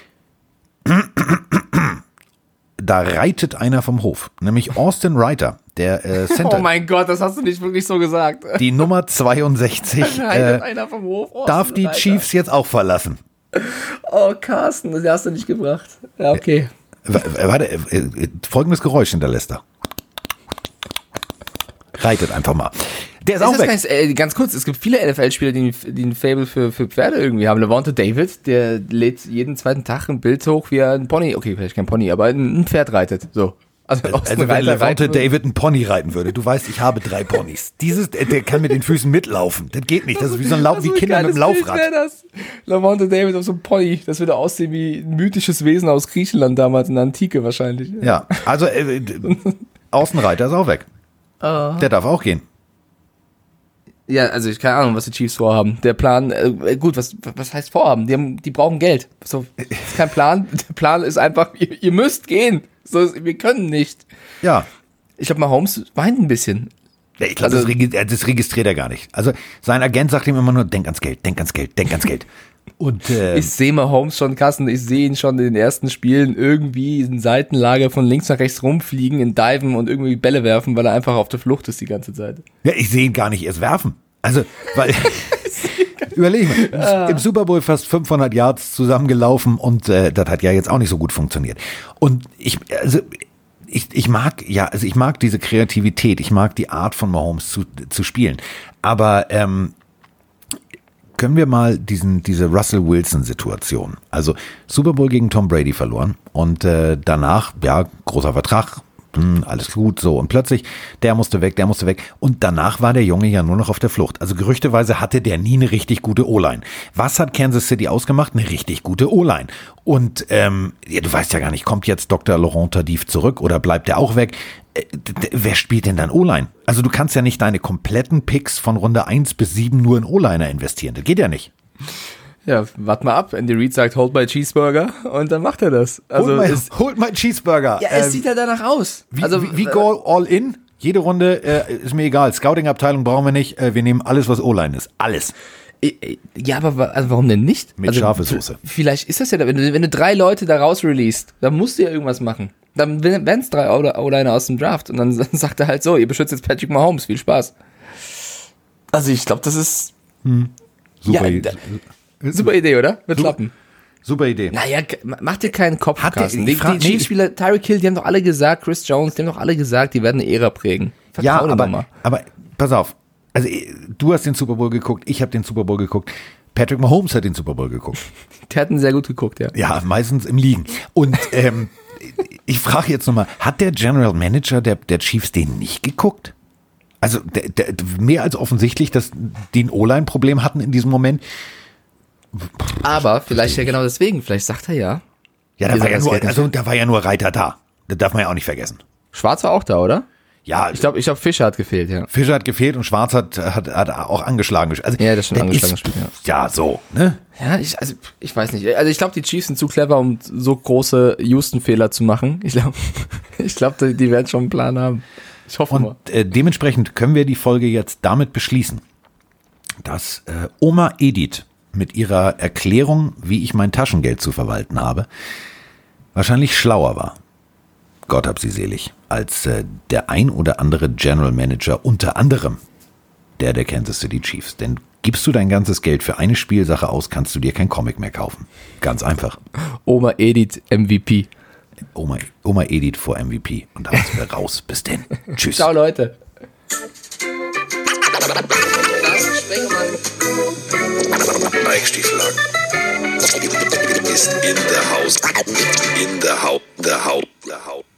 Da reitet einer vom Hof, nämlich Austin Reiter, der Center. Oh mein Gott, das hast du nicht wirklich so gesagt. Die Nummer 62 einer vom Hof. darf die Reiter. Chiefs jetzt auch verlassen. Oh, Carsten, das hast du nicht gebracht. Ja, okay. Warte, folgendes Geräusch hinterlässt er. Reitet einfach mal. Der ist auch weg. Ganz kurz, es gibt viele NFL-Spieler, die ein Faible für Pferde irgendwie haben. Levante David, der lädt jeden zweiten Tag ein Bild hoch, wie er ein Pony, okay, vielleicht kein Pony, aber ein Pferd reitet. So. Also wenn Levante David ein Pony reiten würde, du weißt, ich habe 3 Ponys. Der kann mit den Füßen mitlaufen. Das geht nicht. Das ist wie so ein wie Kinder mit einem Laufrad. Levante David auf so einem Pony. Das würde aussehen wie ein mythisches Wesen aus Griechenland damals in der Antike wahrscheinlich. Ja, also Außenreiter ist auch weg. Der darf auch gehen. Ja, also ich keine Ahnung, was die Chiefs vorhaben. Der Plan, gut, was heißt vorhaben? Die brauchen Geld. So, ist kein Plan. Der Plan ist einfach, ihr müsst gehen. So, wir können nicht. Ja. Ich glaube, Mahomes weint ein bisschen. Ja, ich glaube, das registriert er gar nicht. Also sein Agent sagt ihm immer nur, denk ans Geld, denk ans Geld, denk ans Geld. Und ich sehe Mahomes schon, Carsten, ich sehe ihn schon in den ersten Spielen irgendwie in Seitenlager von links nach rechts rumfliegen, in Diven und irgendwie Bälle werfen, weil er einfach auf der Flucht ist die ganze Zeit. Ja, ich sehe ihn gar nicht erst werfen. Also, weil, überleg mal, im Super Bowl fast 500 Yards zusammengelaufen und das hat ja jetzt auch nicht so gut funktioniert. Und ich mag diese Kreativität, ich mag die Art von Mahomes zu spielen. Aber können wir mal diese Russell Wilson-Situation, also Super Bowl gegen Tom Brady verloren und danach, ja, großer Vertrag, alles gut, so, und plötzlich, der musste weg und danach war der Junge ja nur noch auf der Flucht. Also gerüchteweise hatte der nie eine richtig gute O-Line. Was hat Kansas City ausgemacht? Eine richtig gute O-Line. Und ja, du weißt ja gar nicht, kommt jetzt Dr. Laurent Tardif zurück oder bleibt der auch weg? Wer spielt denn dann O-Line? Also du kannst ja nicht deine kompletten Picks von Runde 1 bis 7 nur in O-Liner investieren. Das geht ja nicht. Ja, wart mal ab. Andy Reid sagt, hold my cheeseburger und dann macht er das. Also hold my cheeseburger. Ja, es sieht ja danach aus. Wie go all in? Jede Runde ist mir egal. Scouting-Abteilung brauchen wir nicht. Wir nehmen alles, was O-Line ist. Alles. Ja, aber also warum denn nicht? Mit scharfe Soße. Vielleicht ist das ja, wenn du 3 Leute da raus released, dann musst du ja irgendwas machen. Dann werden es 3 O-Liner aus dem Draft und dann sagt er halt so, ihr beschützt jetzt Patrick Mahomes, viel Spaß. Also ich glaube, das ist super. Ja, super Idee, oder? Wird klappen. Super Idee. Naja, mach dir keinen Kopf, Carsten. Die Chiefs-Spieler, Tyreek Hill, die haben doch alle gesagt, Chris Jones, die haben doch alle gesagt, die werden eine Ära prägen. Vertrau aber pass auf. Also du hast den Super Bowl geguckt, ich habe den Super Bowl geguckt. Patrick Mahomes hat den Super Bowl geguckt. Der hat ihn sehr gut geguckt, ja. Ja, meistens im Liegen. Und ich frage jetzt nochmal, hat der General Manager der Chiefs den nicht geguckt? Also mehr als offensichtlich, dass die ein O-Line-Problem hatten in diesem Moment. Aber vielleicht ja genau deswegen, vielleicht sagt er ja. Ja, da war ja nur Reiter da. Das darf man ja auch nicht vergessen. Schwarz war auch da, oder? Ja, ich glaube, Fischer hat gefehlt, ja. Fischer hat gefehlt und Schwarz hat auch angeschlagen gespielt. Also, ja, das stimmt, angeschlagen gespielt, ja. Ja, so, ne? Ja, ich weiß nicht. Also ich glaube, die Chiefs sind zu clever, um so große Houston-Fehler zu machen. Ich glaube, die werden schon einen Plan haben. Ich hoffe mal. Und dementsprechend können wir die Folge jetzt damit beschließen, dass Oma Edith mit ihrer Erklärung, wie ich mein Taschengeld zu verwalten habe, wahrscheinlich schlauer war. Gott hab sie selig, als der ein oder andere General Manager, unter anderem der Kansas City Chiefs. Denn gibst du dein ganzes Geld für eine Spielsache aus, kannst du dir kein Comic mehr kaufen. Ganz einfach. Oma Edith MVP. Oma Edith vor MVP. Und damit sind wir raus. Bis denn. Tschüss. Ciao, Leute. Mike Stieflagen ist in der Haus. In der Haut.